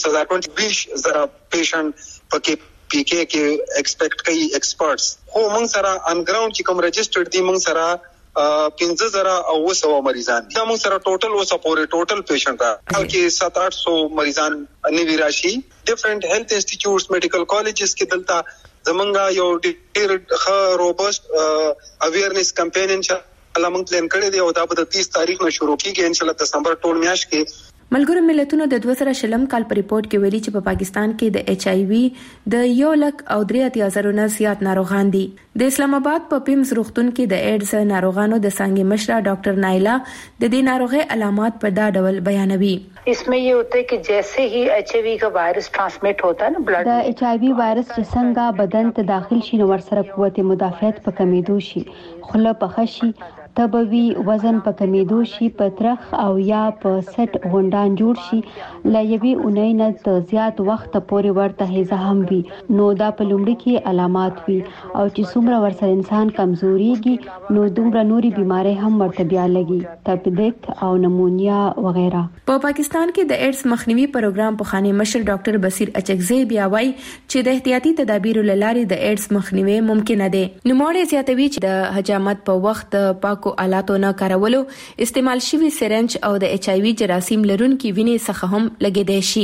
27000 پیشنټ پکې PK کې ایکسپیکټ کوي ایکسپرټس. خو موږ سره ان ګراوند چې کوم رجسټرډ دي موږ سره 15000 او 200 مریضان دي. دا موږ سره ټوټل اوسه پورې ټوټل پیشنټ دا کې 700-800 مریضان نیوی راشي. ډیفرنٹ هیلث انسټیټیوټس، میډیکل کالجز کې دلته زمونږه یو ډېر ښه روبست اویرنس کمپین انشاءالله موږ پلان کړی دی او دا به 30 تاریخ نه شروع کیږي انشاءالله دسمبر ټول میاشت کې. ملګرو ملتونو د 2020 کال په ریپورت کې ویلي چې په پاکستان کې د HIV د 1,83,000 نه زیات ناروغان دي. د اسلام آباد په پیمز روغتون کې د ایډز ناروغانو د څنګه مشره ډاکټر نایلا د دې ناروغي علامات په دا ډول بیانوي. इसमें ये होता है कि जैसे ही HIV का वायरस ट्रांसमिट होता है ना ब्लड د HIV وایرس چې څنګه بدن ته داخل شي نو ورسره قوت مدافعت په کمیدو شي، خوله په خشي، تبوي، وزن په کمیدو شي، په ترخ او یا په سټ غونډان جوړ شي، لایوي اونۍ نه ته زیات وخت پورې ورته هیزه هم وي. نو دا په لومړي کې علامات وي او چې څومره ورسره انسان کمزوريږي نو دومره نوري بيمارۍ هم ورته بیا لګي، تپدیک او نمونیا وغیرہ. په پاکستان کې د ایډز مخنیوي پروګرام په خاني مشر ډاکټر بصیر اچکزی بیا وایي چې د احتیاطي تدابیرو لاري د ایډز مخنیوي ممکن دی. نو موري زیاتوي چې د حجامت په وخت پاکو آلاتو نه کارولو، استعمال شوی سرنج او د HIV جراثیم لرونکي وینې څخه هم لګیدای شي.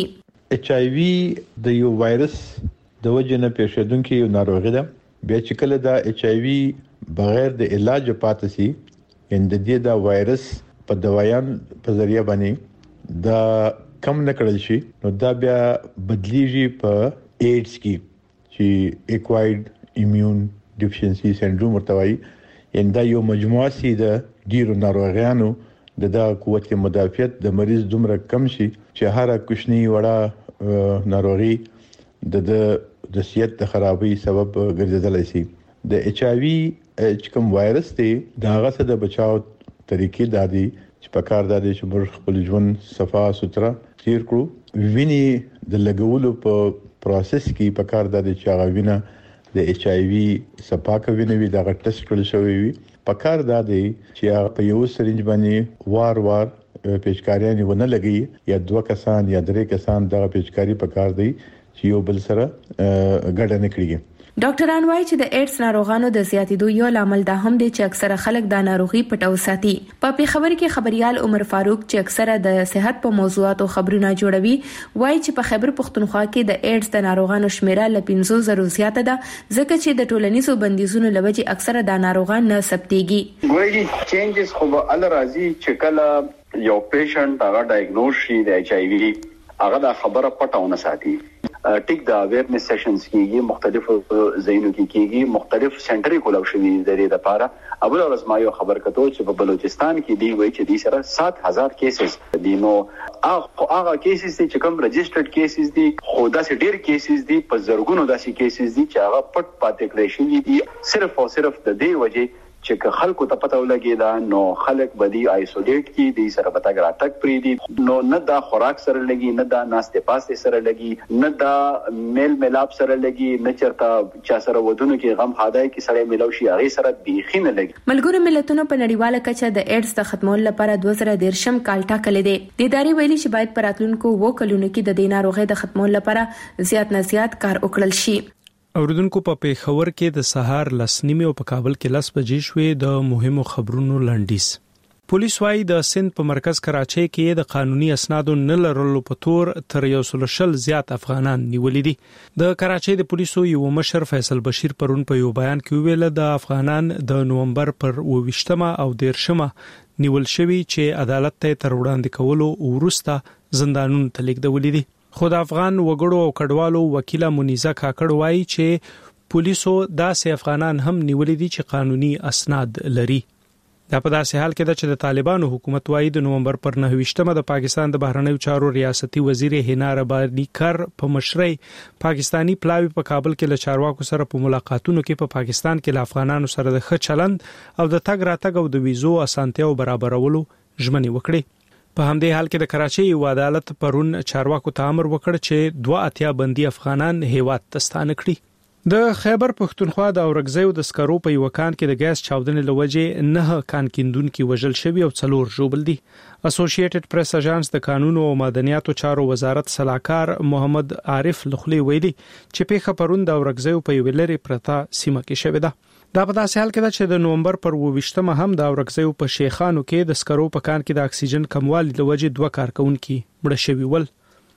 HIV د یو وایرس د وجې نه پیښیدونکي یو ناروغي ده. بیا چې کله د HIV بغیر د علاج پاتې شي، ان د دې د وایرس په دوايان په ذریعہ باندې دا کم نکړل شي نو دا بیا بدلیږي په ایډز کې چې ایکوایرډ ایمیون ډیفیشنسي سندروم ورته ان دا یو مجموعه سي د ډیرو ناروغانو د قوت مدافعت د مریض دومره کم شي چې هر کوچنی وړه ناروغي د صحت د خرابۍ سبب ګرځیدلی شي. د HIV چې کوم وایرس دی دا غسه د بچاو طریقې دادي چې په کار دادي چې موږ خپل ژوند صفا سوتره تیر کړو. ویني د لګولو په پروسس کې په کار دادي چې هغه وینه د HIV سپاکه وینوي دا ټیسټ کړل شوی وي. په کار دادي چې په یو سرنج باندې وار پیچکاریان ونه لګي یا 2 کسان یا 3 کسان دا پیچکاری په کار دی چې یو بل سره ګډه نه کړي. ډاکټران وايي چې د ایډز ناروغانو د زیاتیدو یو لامل دا هم دی چې اکثره خلک دا ناروغي پټو ساتي. په پیښور کې خبريال عمر فاروق چې اکثره د صحت په موضوعاتو خبرونه جوړوي وايي چې په خیبر پختونخوا کې د ایډز د ناروغانو شمیره ل 500 زیاته ده ځکه چې د ټولنیزو بندیزونو لوجې اکثره د ناروغان نه ثبتېږي. ګویا چینجز خو به ال راځي چې کله یو پیشنټ هغه ډایګنوز شي د HIV هغه دا خبره پټونه ساتي ټیک دا اویرنس سیشنز کیږي مختلف ځایونو کې کیږي مختلف سنټري کولاو شوی د دې لپاره اول ورځ ما یو خبر کتو چې په بلوچستان کې دی وایي چې د سره 7000 کیسز دي نو هغه کیسز چې کوم رجسټرډ کیسز دي خو دا سه ډیر کیسز دي په زرګونو داسې کیسز دي چې هغه پټ پاتې کړی شوی دي صرف او صرف د دې وجه چې خلکو ته پته ولګي دا نو خلک بدی آیسولیټ کی دي سره پتاګ راتک پری دي نو نه دا خوراک سره لګي نه دا ناشته پاسته سره لګي نه دا میل ملاب سره لګي نه چرته چا سره ودونو کې غم خادای کې سره ملو شي هغه سره بیخي نه لګي ملګرو ملتونو په نړیواله کچه د ایډز د ختمولو لپاره 2013 کال ټاکلې دي د ادارې ویلي چې باید پراتلونکو وکړونو کې د دې ناروغي د ختمولو لپاره زیات نه زیات کار وکړل شي اوریدونکو په پیښور کې د سهار 10:30 او په کابل کې 10 بجې شوې د مهمو خبرونو لنډیز پولیس وايي د سند په مرکز کراچۍ کې د قانوني اسنادو نه لرلو په تور تر 100 زیات افغانان نیولې دي د کراچۍ د پولیسو یو مشر فیصل بشیر پرون په یو بیان کې ویل د افغانان د نومبر پر 28 او 13 نیول شوی چې عدالت ته تر وړاندې کولو وروسته زندانونو ته لیږدول دي خو د افغان وګړو او کډوالو وکیله منیزه کاکړ وایي چې پولیسو داسې افغانان هم نیولې دي چې قانوني اسناد لري دا په داسې حال کې ده چې د طالبانو حکومت وایي د نومبر پر 29 د پاکستان د بهرنیو چارو ریاستي وزیر هینا ربانی کر په مشرۍ پاکستانی پلاوی په کابل کې له چارواکو سره په ملاقاتونو کې په پاکستان کې له افغانانو سره د ښه چلند او د تګ راتګ او د ویزو اسانتیاو برابرولو ژمنې وکړي په همدې حال کې د کراچۍ یو عدالت پرون چارواکو ته امر وکړ چې 2 بندي افغانان هیواد ته ستانه کړي د خیبر پښتونخوا د اورګزیو د سکرو په یو کان کې د ګیس چاودنې لوجې 9 کان کیندونکو وژل شوی او 4 ژوبل دي اسوسییټډ پریس اژانس د قانونو او مدنیاتو چارو وزارت صلاحکار محمد عارف لخلی ویلي چې پیښه پرون د اورګزیو په یو لری پرتا سیمه کې شوې ده دا په داسې حال کې ده چې د نومبر پر 28 هم د اورګزیو په شیخانو کې د سکرو په کان کې د اکسیجن کموالي لوجې 2 کارکونکو مړه شوي ول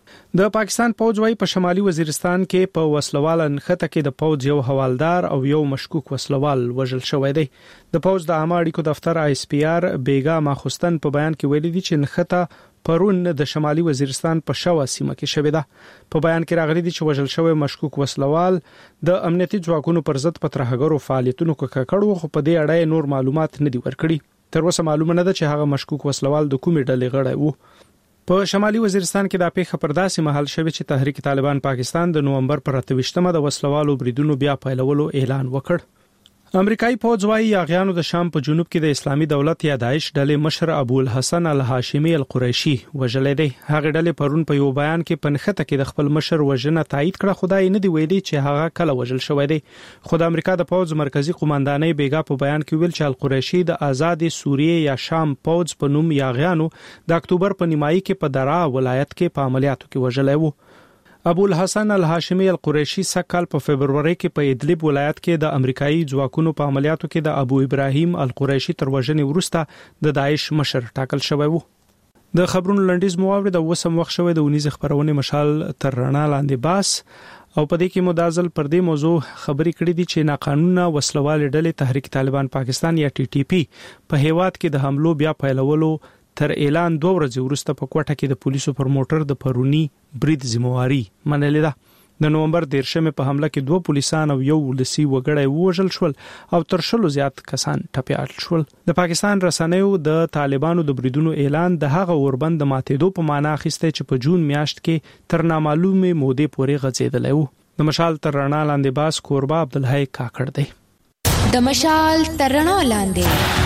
د پاکستان پوځ وايي په شمالي وزیرستان کې په وسلوال نښته کې د پوځ یو حوالدار او یو مشکوک وسلوال وژل شوی دی د پوځ د عامه اړیکو دفتر ISPR بیګا ماخستن په بیان کې ویلي دي چې نښته پرون د شمالي وزیرستان په شوا سیمه کې شوې ده په بیان کې راغلي دي چې وژل شوی مشکوک وسلوال د امنیتي ځواکونو پر ضد په ترهګرو فعالیتونو کې ککړو خو په دې اړه نور معلومات نه دي ورکړي تر اوسه معلومه نه ده چې هغه مشکوک وسلوال د کومې ډلې غړی وو په شمالي وزیرستان کې د پیښه پر داسې محل شوی چې تحریک طالبان پاکستان د نومبر پر 28 د وسلوالو بریدونو بیا پیلولو اعلان وکړ امریکایي پوځ وايي یاغیانو د شام په جنوب کې د اسلامي دولت یا داعش ډلې مشر ابو الحسن الهاشمي القریشي وژلې دی هغه ډلې پرون په یو بیان کې پنځخته کې د خپل مشر وژنه تایید کړه خدای نه دی ویلي چې هغه کله وژل شوی دی خو د امریکا د پوځ مرکزی قومندانۍ بیګا په بیان کې ویل چې القریشي د آزاد سوریه یا شام پوځ په نوم یاغیانو د اکتوبر په نیمایي کې په درا ولایت کې په عملیاتو کې وژلې وو ابو الحسن الهاشمي القریشي سکهال په فبرवरी کې په ادلب ولایت کې د امریکایي ځواکونو په عملیاتو کې د ابو ابراهیم القریشي تر وژنې وروسته د داعش مشر ټاکل شوی وو د خبرونو لنډیز موارد د وسم وخت شوی د ونیز خبرونه مشال تر رڼا لاندې باس او په دې کې مدازل پر دې موضوع خبرې کړې دي چې ناقانونه وسلوال ډلې تحریک طالبان پاکستان یا TTP په هیواد کې د حملو بیا پیلولو تر اعلان 2 ورځې وروسته په کوټه کې د پولیسو پر موټر د پرونی برید ذمہواری منلې ده د نومبر 13 په حمله کې 2 پولیسان او یو ولسی وګړی وژل شول او تر شلو زیات کسان ټپيال شول د پاکستان رسنیو د طالبانو د بریدونو اعلان د هغه اوربند ماتېدو په معنا اخیسته چې په جون میاشت کې تر نامعلومه مودې پورې غځیدلی وو د مشال تر رڼا لاندې باس قربا عبدالحی کاکړ دی د مشال تر رڼا لاندې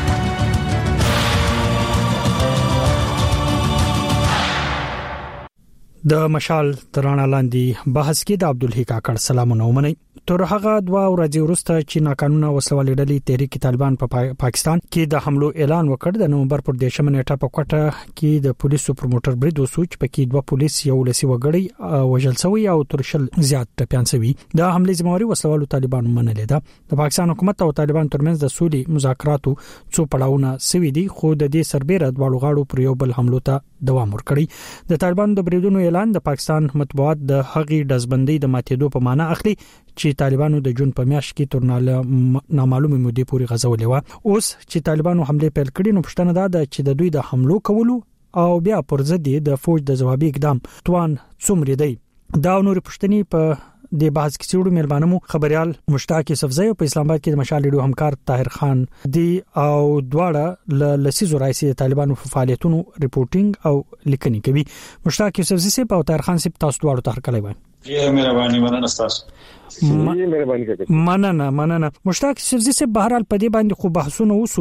د مشال ترانه لاندې بحث کې د عبدالحی کاکړ سلامونه ومني تر هغه 2 ورځې وروسته چې ناقانونه وسلوال ډلې تحریک طالبان په پاکستان کې د حملو اعلان وکړ د نومبر پر 10 نیټه په کوټه کې د پولیسو پروموټر برید وسوچ پکې 2 پولیس یو لسی وګړي وژل شوی او تر شل زیات ټپيان شوی د حمله ذمہواری وسلوال طالبان منلې ده د پاکستان حکومت او طالبان ترمنځ د سولې مذاکراتو څو پړاوونه سوي دي خو د دې سربېره د غاړو پر یو بل حملو ته دوام ورکړي د طالبان د بریدونو اعلان د پاکستان مطبوعات د هغې دزبندۍ د ماتېدو په معنا اخلي چې طالبانو د جون په میاشت کې تر نامعلومه مودې پورې غځولې و اوس چې طالبانو حمله پیل کړي نو پښتنه ده چې د دوی د حملو کولو او بیا پر ضد د فوج د جوابي اقدام توان څومره دی دا نور پښتني په د بحث کې چوڑو مهربانمو خبريال مشتاق یوسفزئی په اسلام آباد کې د مشال ریډیو همکار طاهر خان دی او دواړه لسیزو رئیس طالبانو په فعالیتونو ریپورتینګ او لیکنې کوي. مشتاق یوسفزئی په طاهر خان سپ تاسو دواړو ته هرکلی وایم. مهرباني مننه تاسو مننه مشتاق یوسفزئی سپ بهرحال په دې باندې خو بحثونه وسو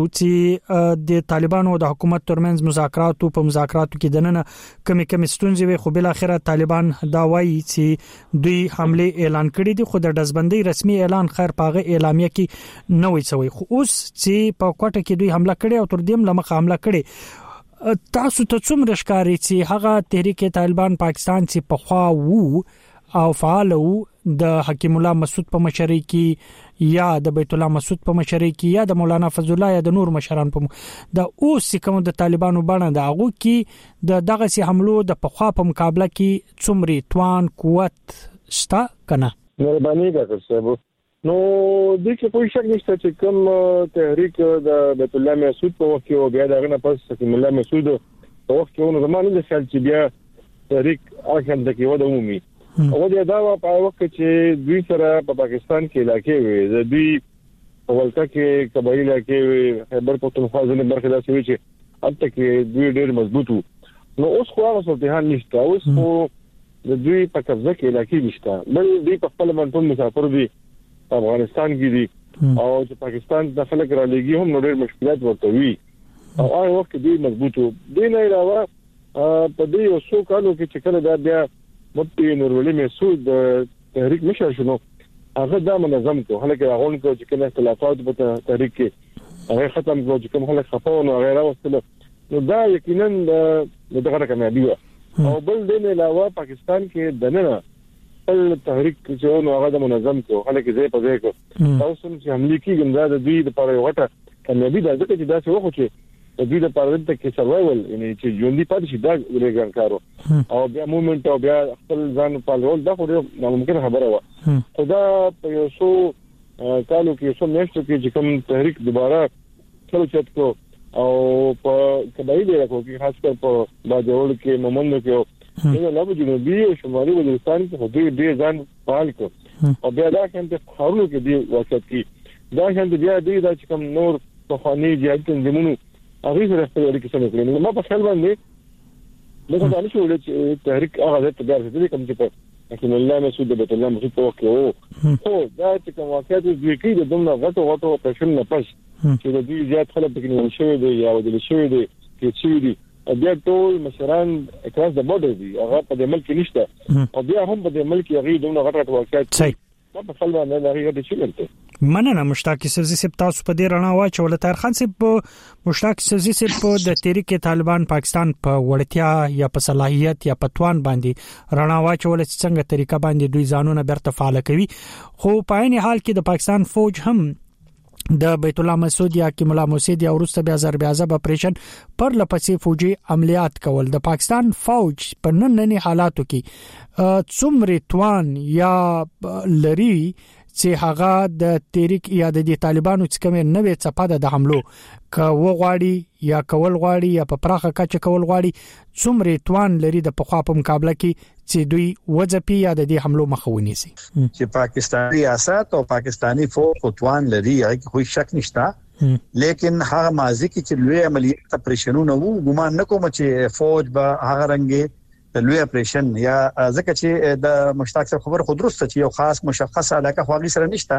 چې د طالبانو او د حکومت ترمنځ مذاکراتو کې دننه کمی ستونزې وي، خو بل اخره طالبان دا وایي چې دوی حمله اعلان کړی دي، خو د دزبندۍ رسمي اعلان خیر پاغه اعلامیه کې نه وي څوی، خو اوس چې په کوټه کې دوی حمله کړي او تر دې لمخه حمله کړي، تاسو ته څومره ښکاري چې هغه تحریک طالبان پاکستان چې په خوا وو او فعال وو د حکیم الله مسعود په مشرۍ کې یا د بیت الله مسعود په مشرۍ کې یا د مولانا فضل الله یا د نور مشران په د اوس کوم د طالبانو باندې د هغه کې د دغه سي حملو د پخوا په مقابله کې څومره توان قوت شته کنه؟ مهرباني وکړئ صاحب. نو د کې کوئی شک نشته چې کوم تحریک د بیت الله مسعود په وخت کې او بیا دغه نه پس حکیم الله مسعود په وخت کې نو زمانه د خیال چې بیا تحریک هغه د کې وده عمومي او دا په وخت چې دوی سره په پاکستان کې علاقې وي، د دوی په ولکه کې قبایلی علاقې وي، خیبر پختونخوا ځنې برخه داسې وي چې البته کې دوی ډېر مضبوط وو. نو اوس خو هغه صورتحال نشته، اوس خو د دوی په قبضه کې علاقې نشته، بل دوی په خپل منطقه مسافر دي، په افغانستان کې دي او چې پاکستان د خلک را لګي هم ډېر مشکلات ورته وي او هغه وخت دوی مضبوط وو. دوی نه علاوه په دې یو څو کالو کې چې کله دا بیا مفتي نورولي مسعود تحریک مشر شنو هغه دا منظم کو، هلکه هغه کو چې کنه اختلافات په تحریک کې هغه ختم کو چې کوم هلکه خپاون او غیره وسله، نو دا یقینا دغه کامیابی او بل دې علاوه پاکستان کې دنه خپل تحریک چې نو هغه منظم کو، هلکه زې په ځای کو تاسو چې حمله کې ګمزا د دوی د پاره وټه کامیابی دا ځکه چې دا څه وخت چې د دوی د پاره کې سروایول یعنی چې ژوندۍ پاتې شي دا ګران کارو او بیا موومېنټ او بیا خپل ځان په لور دا خو ممکن خبره و او دا په یو څو کالو کې څو میاشتو کې چې کوم تحریک دوباره چلو چت کو او په قبایلی علاقو کې خاص کر په باجوړ کې مومند کې او د لابو جنوبي او شمالي وزیرستان کې دوی ډېر ځان فعال کو او بیا دا څنګه خارونو کې دی وخت کې دا څنګه بیا دی دا چې کوم نور په خاني جهاد تنظیمونو هغه سره خپل اړیکې سره کړې. ما په خیال باندې دا څنګه شو چې تحریک هغه ځای ته ورسېدل کوم چې په حکیم الله مسعود د بیت الله مسعود په وخت کې او دا چې کوم واقعیت دوی کې د دومره غټو اپریشن نه پس چې د دوی زیات خلک پکې نیول شوی دی یا ودل شوی دی چې شوی دی بیا ټول مشران اکراس د بورډر دی هغه په دې ملک نشته او بیا هم په دې ملک هغه دومره غټ واقعیت ما په خپل باندې هغه د شي مننه مشتاق یوسفزئی سپ تاسو په دې رڼا واچول. طاهر خان سپ مشتاق یوسفزئی سپ د تحریک طالبان پاکستان په وړتیا یا په صلاحیت یا په توان باندې رڼا واچول چې څنګه طریقه باندې دوی ځانونه برته فعال کوي، خو په عین حال کې د پاکستان فوج هم د بیت الله مسعود یا حکیم الله مسعود یا ورسته بیا ضرب عذاب اپریشن پر لپسې فوجي عملیات کول. د پاکستان فوج په نننی حالاتو کې څومره توان یا لري چې هغه د تحریک یا د طالبانو چې کوم نوې صفاده د حملو ک وغواړي یا کول غواړي یا په پراخه کچه کول غواړي، څومره توان لري د پخوا په مقابله کې چې دوی وځپی یا د دې حملو مخاوني سي؟ چې پاکستاني ریاست او پاکستاني فوج توان لري هغه کوئی شک نشته، لیکن هغه ماضی کې چې لوی عملیات اپریشنونه وو ګمان نکوم چې فوج به هغه رنګه لوی اپریشن یا ځکه چې د مشتاق صاحب خبر خود درسته چې یو خاص مشخص علاقه خواږي سره نشته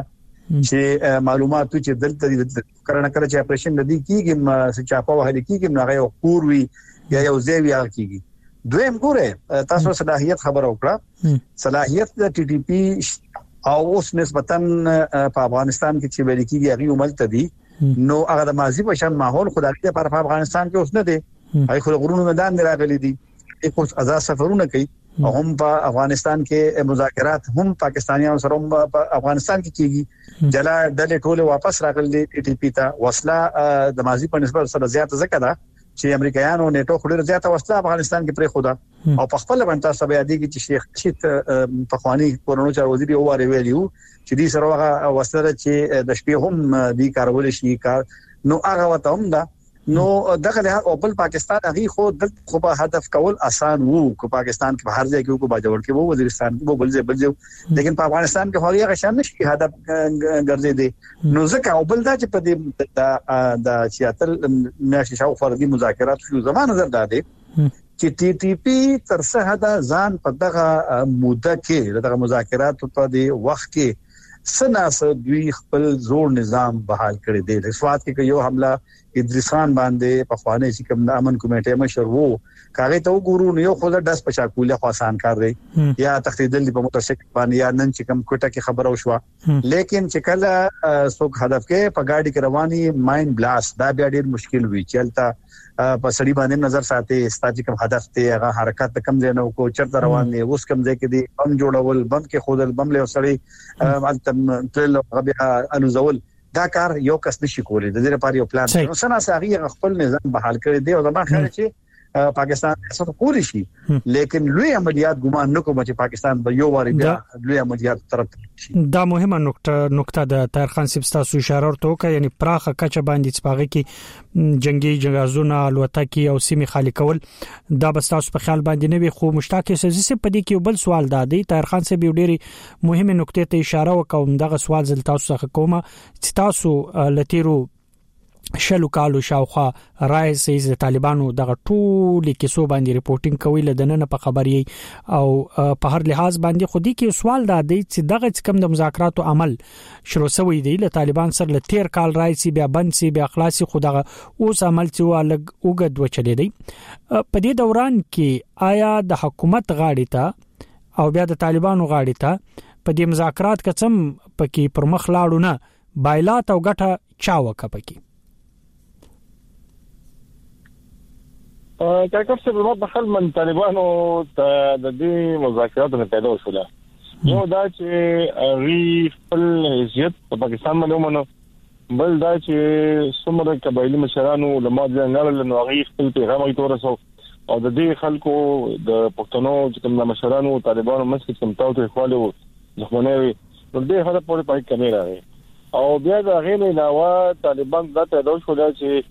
چې معلومات چې دلته کرنه کړی چې اپریشن ندی کیږي چې چاپه وهل کیږي نو هغه کور وی یا یو ځای وی کیږي. دویم ګوره تاسو صلاحیت خبر وکړه، صلاحیت د ټي ټي پی او اوس نسبتاً په افغانستان کې چې ویل کیږي هغه عمل تدي نو هغه د ماضي په شان ماحول خدای په افغانستان کې اوس نه دی، هغه خو غرونو میدان دی راغلي دي، کوم آزاد سفرونه کوي هم په افغانستان کې مذاکرات هم پاکستانیانو سره په افغانستان کې کیږي، جلا ډلې ټوله واپس راغلي ټي ټي پی ته وسله د ماضي په نسبت سره زیاته زکه ده چې امریکایانو نیټو خوري زیاته وسله افغانستان کې پرې خوده او په خپل باندې تاسو بیا دي چې شیخ رشید په خواني کورونو چار وزیر اواره ویلیو چې دې سره هغه وسله چې د شپې هم دی کارول شي کار نو هغه وته هم دا نو دغه او بل پاکستان هغه خو په هدف کول آسان وو کو پاکستان کې هر ځای کې کو باجوړ کې وو وزیرستان کې وو بل ځای لیکن په افغانستان کې هغه غشان نشي هدف ګرځي دي نو ځکه او بل دا چې په دې د سیاتل نشي شاو فردي مذاکرات شو زمانه نظر داده چې ټي ټي پی تر څه حد ځان په دغه موده کې دغه مذاکرات په دې وخت کې سناس دوی خپل زور نظام بحال کړی دی د سواد کې یو حمله ادریس خان باندې په خوانه چې کوم د امن کمیټه مشر وو کاغه ته وګورو نو یو خو د 10 پچاکوله خاصان کار دی یا تخدیدل په موټرسایکل باندې یا نن چې کوم کوټه کې خبر او شو لیکن چې کله څوک هدف کې په گاډي کې رواني ماین بلاست دا بیا ډیر مشکل وی چلتا په سړي باندې نظر ساتي ستاسو کوم هدف ته هغه حرکت کم ځای نه کو چرته روان دي اوس کم ځای کې دي بم جوړول بم کې خودل بم له سړي تل غبي انوزول دا کار یو کس نشي کولی د دې لپاره یو پلان نو سنا ساغي خپل نظام بحال کړی دی او دا خبره چې پاکستان څه کولی شي لیکن لوی عملیات ګمان نه کوم چې پاکستان به یو واری بیا لوی عملیات طرف شي دا مهمه نقطه د طاهر خان صاحب تاسو اشاره ورته یعنی پراخه کچه باندې چپاغه کې جنگي جهازونه الوتکي او سیمه خالی کول دا بس تاسو په خیال باندې نه وي خو مشتاق سزي په دې کې بل سوال دادی طاهر خان صاحب یو ډېری مهمه نقطه ته اشاره وکوم دغه سوال زل تاسو څخه کومه چې تاسو لتیرو شلو کالو شاوخوا رایز د طالبانو دغه ټول کیسو باندې ریپورتینګ کوي لدننه په خبري او په هر لحاظ باندې خودي کې سوال دا دی چې دغه کم د مذاکراتو عمل شروع شوی دی له طالبان سره له 13 کال راځي بیا بند سي بیا خلاصي خدغه اوس عمل چې والګ اوګد وچلې دی په دې دوران کې آیا د حکومت غاړې ته او بیا د طالبانو غاړې ته په دې مذاکرات کڅم پکې پر مخ لاړو نه بایلات او ګټه چا وکپکی کاکف سے بہت دخل من طالبانو د دې مذاکراتو نه پیدا وشوله یو دا چې ری خپل حیثیت په پاکستان باندې ومنو بل دا چې څومره قبایلی مشرانو علما ځنګل له نوغي خپل پیغام یې تورسو او د دې خلکو د پښتنو چې کوم مشرانو طالبانو مسجد سمتاو ته خپلو ځخونه نو دې هغه په پای کې نه راغی او بیا دا غیر علاوه طالبان دا پیدا شوله چې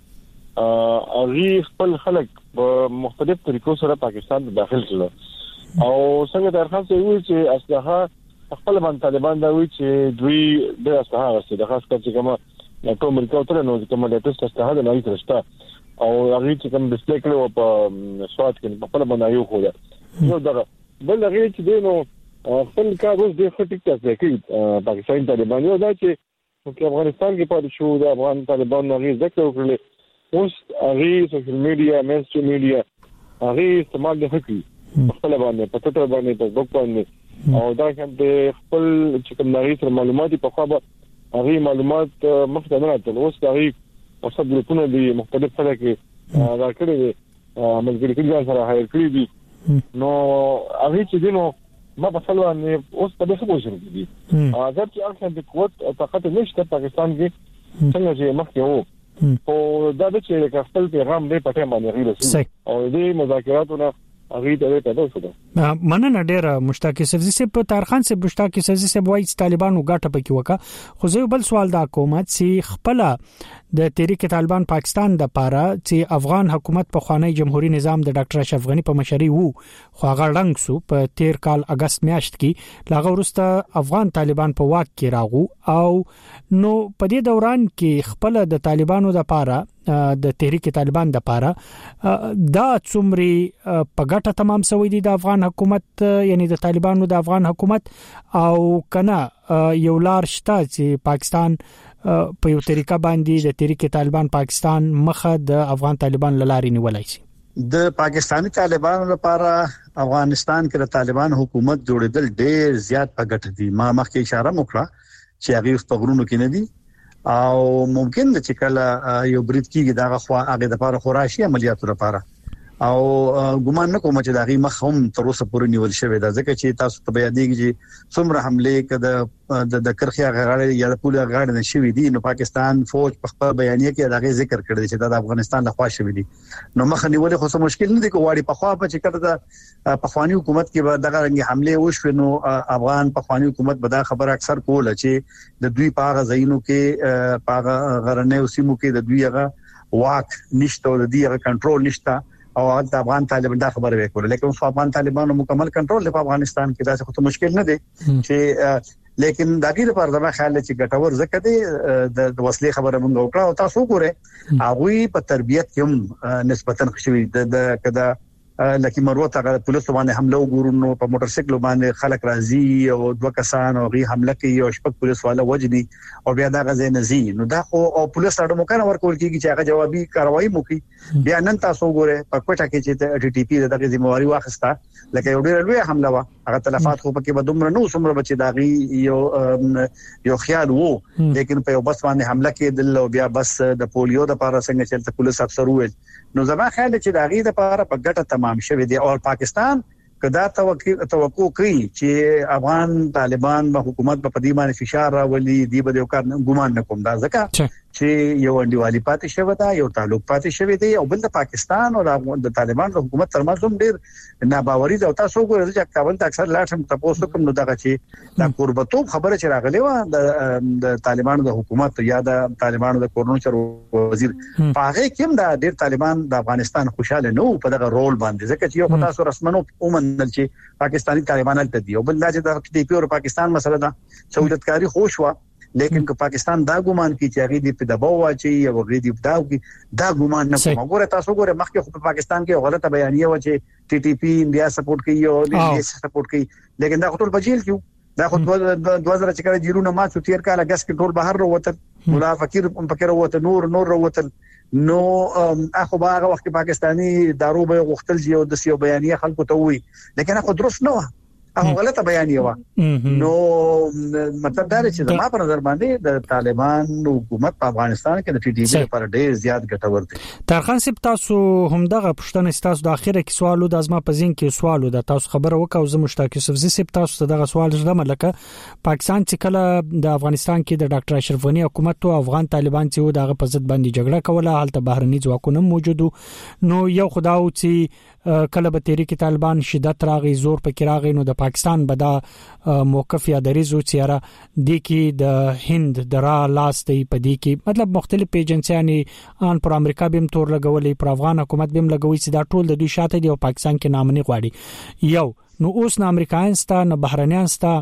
اغي خپل خلک په مختلف طریقو سره پاکستان ته داخل کړل او څنګه د ارخان څخه وی چې اسلحه خپل باندې طالبان دا وی چې دوی د اسلحه غوښتي د خاص کر چې کومه ناتو امریکا تر نو کومه د ټیسټ اسلحه د نړۍ ترشته او هغه چې کوم ډسپلی کړو په سواد کې په خپل باندې یو خو نو دا بل هغه چې دینو خپل کار اوس د خټک ته کوي پاکستان طالبان یو دا چې افغانستان کې پاتې شو د افغان طالبان هغه ذکر وکړي اوس هغه سوشل میډیا مینستریم میډیا هغه استعمال نه کوي خپل باندې په ټوټه باندې په فیسبوک باندې او دا هم د خپل چې کوم نړۍ سره معلومات په خوا هغه معلومات مخته نه راځي اوس هغه اوسه ګروپونه دي مختلف خلک دا کړي ملګری کې سره هایر کړی دي نو هغه چې دینو ما په خپل باندې اوس په دې څه پوښتنه دي اگر چې اخر د قوت طاقت نشته پاکستان کې څنګه چې مخکې وو او دا چې خپل پیغام دې پټه باندې غیرسي او دې مذاکراتونه هغه ته پیدا شو مننه ډیر مشتاق سبزی سے په طاهر خان سے مشتاق سبزی سے وایي طالبانو ګټه پکې وکا خو زه بل سوال دا کوم چې خپل د تحریک طالبان پاکستان د پاره چې افغان حکومت په خوانی جمهوریت نظام د ډاکټر اشرف غنی په مشرۍ وو خو هغه رنګ سو په 13 کال اگست میاشت کې لاغه ورسته افغان طالبان په واک کې راغو او نو په دې دوران کې خپل د طالبانو د پاره د تحریک طالبان د پاره دا څومره په ګټه تمام شوی دی د افغان حکومت یعنی د طالبانو د افغان حکومت او کنه یو لار شته چې پاکستان په یو طریقه باندې د تحریک طالبان پاکستان مخه د افغان طالبان لاري نیولای شي د پاکستانی طالبانو لپاره افغانستان کې د طالبان حکومت جوړېدل ډېر زیات په ګټه دي ما مخکې اشاره وکړه چې هغه په غرونو کې نه دي او ممکن چې کله یو برید کیږي دا خو هغه د لپاره خوراشي عملیاتو لپاره او ګومان نه کوم چې دا غي مخ هم تر اوسه پورې نیول شوی دا ځکه چې تاسو ته بیانېږي چې څومره حمله کده د کرخیا غاړه یا د پوله غاړه نشوي دي نو پاکستان فوج په خپل بیانیه کې دا غي ذکر کړی چې د افغانستان له خوا شوی دي نو مخ نیول خو څه مشکل نه دي کوړي په خوا په چې کړه د پخوانی حکومت کې به دغه رنګ حمله وشو نو افغان پخوانی حکومت به دا خبر اکثر کوله چې د دوی په غزاینو کې په غرنه او سیمو کې د دوی هغه واک نشته د دې کنټرول نشته او د افغان طالبان دا خبره وکړه لیکن اوس افغان طالبانو مکمل کنټرول په افغانستان کې دا څه مشکل نه دی چې لیکن دا کې لپاره زما خیال چې ګټور زکه دی د وسلې خبره مونږ وکړه او تاسو ګوره هغه په تربيت کې هم نسبتا خوشوي د کدا لکه مروت هغه پولیسو باندې حمله وګورنو په موټر سایکل باندې خلک راځي او دوه کسان او غي حمله کوي او شپږ پولیس والا وجدي او بیا دا غزې نزي نو دا خو او پولیس اړه مو کنه ورکول کیږي چې هغه جوابي کاروایی مو کوي بیا نن تاسو ګوره په کوټه کې چې ټي ټي پی دغه ذمہواری واخسته لکه یو ډېر لوی حمله وا هغه تلفات خو پکې بدومره نو څومره بچي داغي یو خیال وو لیکن په یو بس باندې حمله کېدل او بیا بس د پولیو د لپاره څنګه چې پولیس افسر وویل نو زما خیال چې داغي د لپاره په ګټه تمام شوه دي او پاکستان کدا توقع کوي چې افغان طالبان په حکومت په دې باندې فشار راولي دی به یو کار ګمان نکوم دا ځکه چې یو انډیوالي پاتې شوی دا یو تعلق پاتې شوی دی او بل د پاکستان او د طالبان د حکومت ترمنځ هم ډېر ناباوري ده او تاسو ګورئ چې کابل ته اکثر لاټم تاسو کوم نو دغه چې د قربتوب خبره چې راغلی و د طالبانو د حکومت یا د طالبانو د کورونو چر وزیر هغه کوم د ډېر طالبان د افغانستان خوشاله نو په دغه رول باندې ځکه چې یو تاسو رسمنو ومنل چې پاکستانی طالبان ته دی او بل د ټي پی او پاکستان مسله ده سہولتکاری خوشوا لیکن که پاکستان دا ګومان کوي چې هغه دې په دباو واچي او هغه دې په داو کې دا ګومان نه کوم وګوره تاسو ګوره مخکې خو په پاکستان کې غلطه بیانیه و چې ټي ټي پی انډیا سپورټ کوي او انډیا سپورټ کوي لیکن دا ټول په جیل کې دا خو 2000 چې کله جیرونه ما څو تیر کاله ګس کې ټول بهر وروته مولا فقیر وروته نور وروته نو اخو باغه وخت پاکستانی دارو به غختل یو د سیو بیانیه خلکو ته وي لیکن اخو درست نه و هغه غلطه بیانیه و نو مطلب دا چې زما په نظر باندې د طالبان حکومت په افغانستان کې د ټي ټي پی لپاره ډېر زیات ګټور دی ترخان سپ تاسو هم دغه پښتنه تاسو د اخیره کې سوالو د ازما په زین کې سوالو د تاسو خبره وکاو زه مشتاق یوسفزي سپ تاسو دغه سوال زده ملکه پاکستان چې کله د افغانستان کې د ډاکټر اشرف غنی حکومت او افغان طالبان چې دغه په ضد باندې جګړه کوله حالت بهرني ځواکونه موجودو نو یو خداو چې کله به تحریک طالبان شدت راغی زور پکې راغی نو د پاکستان به دا موقف یا دریزو چیرې د کې د هند درا لاس دی پدې کې مطلب مختلف ایجنسیانی ان پر امریکا بیم تور لګولې پر افغان حکومت بیم لګوي چې دا ټول د دوی شاته دی او پاکستان کې نامني غواړي یو نو اوس نه امریکایان ستا نه بهرنیان ستا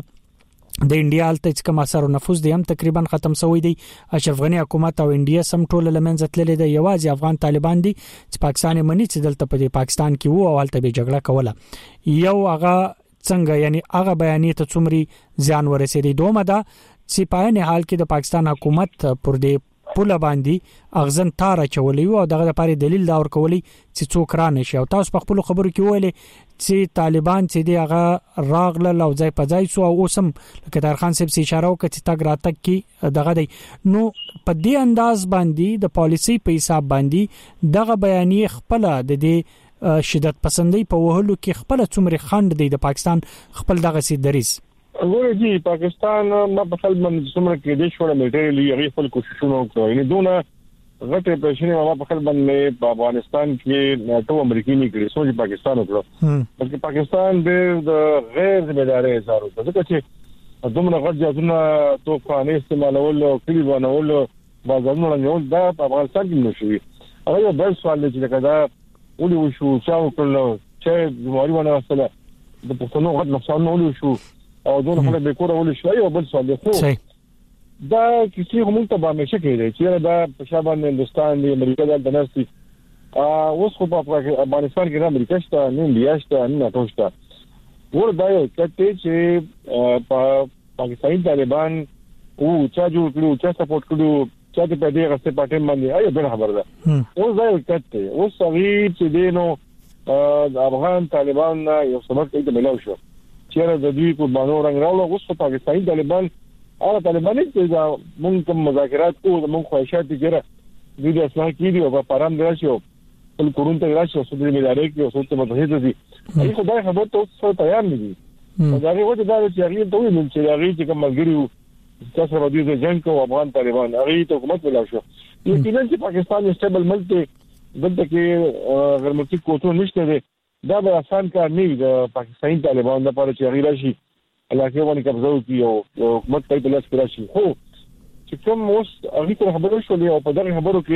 د انډیا الته چې کوم اثر او نفوذ دی هم تقریبا ختم شوی دی اشرف غنی حکومت او انډیا سم ټول لمنځه تللی دی یوازې افغان طالبان دي چې پاکستان منی چې دلته په پاکستان کې وو او الته به جګړه کوله یو هغه څنګه یعنی هغه بیانیه ته څومره ځان ورسېدي دومره دا چې په نه حال کې د پاکستان حکومت پر دې پوله باندې اغزن تار چولې او دغه لپاره دلیل دا ورکولې چې څوک را نشي او تاسو په خپل خبرو کې ویلې چې طالبان چې دی هغه راغله او ځای په ځای سو او اوسم لکه ترخان صاحب سي اشاره وکړي چې تګ راتګ کې دغه دی نو په دې انداز باندې د پالیسي په حساب باندې دغه بیانیه خپل د دې شدت پسندي په وهلو کې خپل څومره خند دی د پاکستان خپل دغه سي دریس وګورئ جی پاکستان ما په خپل باندې څومره کې د شوړه میټریالي هغه خپل کوششونه کوي نه دونه غټه پېښنه ما په خپل باندې په افغانستان کې ناتو امریکایي کړي سوچ پاکستان وکړو بلکې پاکستان د غیر ځمېداري اظهار وکړ ځکه چې دومره غټ ځونه توفانه استعمالول او کلی باندې بازارونه نه دا په افغانستان کې نشوي هغه یو بل سوال دی چې دا ولې وشو چاو کړلو چې زموږ ونه وسله د پښتنو غټ نقصان نه ولې شو او دونه خلک به کور ولې شوی او بل سوال دی خو دا کسی هم ته باندې شي کېږي چې دا په شابه هندستان دی امریکا د نرسي اوس خو په افغانستان کې امریکا شته نه انډیا شته نه ناتو شته ور دا یو کته چې پاکستاني طالبان او چا جوړ کړو چا سپورټ کړو چا ته په دې غسه پټم باندې آیا بل خبر ده اوس دا یو کته اوس صغیر چې دینو افغان طالبان یو سبق ته ملاو شو چیرې د دوی په باندې رنگ راوړل اوس په پاکستاني طالبان هغه طالبان چې دا مونږ کوم مذاکرات کوو مونږ خواهشات دي چې دوی د اسلام کې دی او په پرام درشي او په کورون ته راشي او سودې ملاري کې او سودې متحده دي هغه خدای خبر ته اوس تیار نه دي دا هغه دا چې هغه ته ویل چې هغه چې کوم ملګری تاسو را دي د جنگ او افغان طالبان هغه ته حکومت ولا شو یقینا چې پاکستان استابل ملک دی دلته کې غرمتي کوټو نشته دی دا به آسان کار نه وي د پاکستاني طالبان لپاره چې هغه راشي علاقه باندې قبضه وکړي او حکومت په لاس کې راشي خو چې کوم اوس هغه ته خبرو شولې او په دغه خبرو کې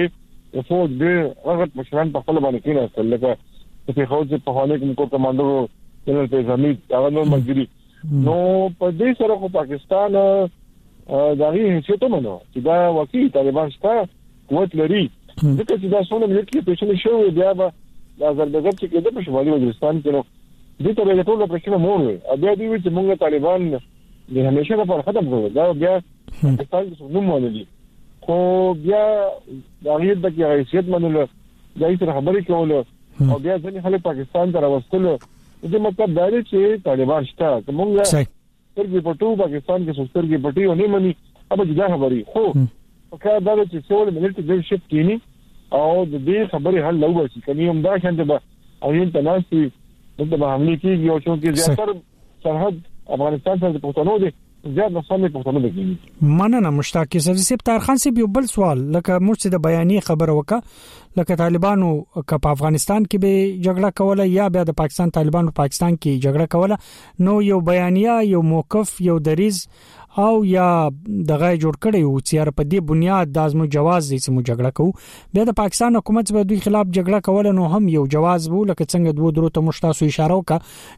فوج دې هغه مشران په خپل باندې کېناستل لکه چې فوج په حواله کې کو کمانډر جنرال فیض هغه نو مګری نو په دې سره خو پاکستان دغه هیڅ ته منو چې دا واقعي طالبان شته قوت لري ځکه چې دا څونه ملت کې پېښې شوې بیا به د آذربایجان چې کېده په شمالي وزیرستان کې نو دې ته به ټول پرېښنه مور وي بیا دوی چې موږ طالبان د همیشه لپاره ختم کړو دا بیا پاکستان کې څه نوم ولري خو بیا د غیر د حیثیت منل دا یې خبرې کوله او بیا ځینې خلک پاکستان ته راوستل دې مطلب دا دی چې طالبان شته کومه سترګې پټو پاکستان کې سترګې پټي او نه مني ابا دا خبرې خو په دا چې څول ملت د شپ کینی او د دې خبرې حل لوي چې کني هم دا شانته به او یې تناسي د حمله کېږي او چې زیاتره سرحد افغانستان سره پښتنو دي زیات نقصان په پښتنو دي. مننه مشتاق صاحب طاهرخان صاحب یو بل سوال لکه موږ د بیانیه خبره وکړه لکه طالبانو په افغانستان کې به جګړه کوله یا بیا د پاکستان طالبانو پاکستان کې جګړه کوله نو یو بیانیه یو موقف یو دریز او یا دغه جوړ کړي او چې په دې بنیاد د ازمو جواز دي چې مو جګړه کوو بیا د پاکستان حکومت به دوی خلاف جګړه کول نو هم یو جواز وو لکه څنګه دوه درو ته مشتاسو اشاره وکړه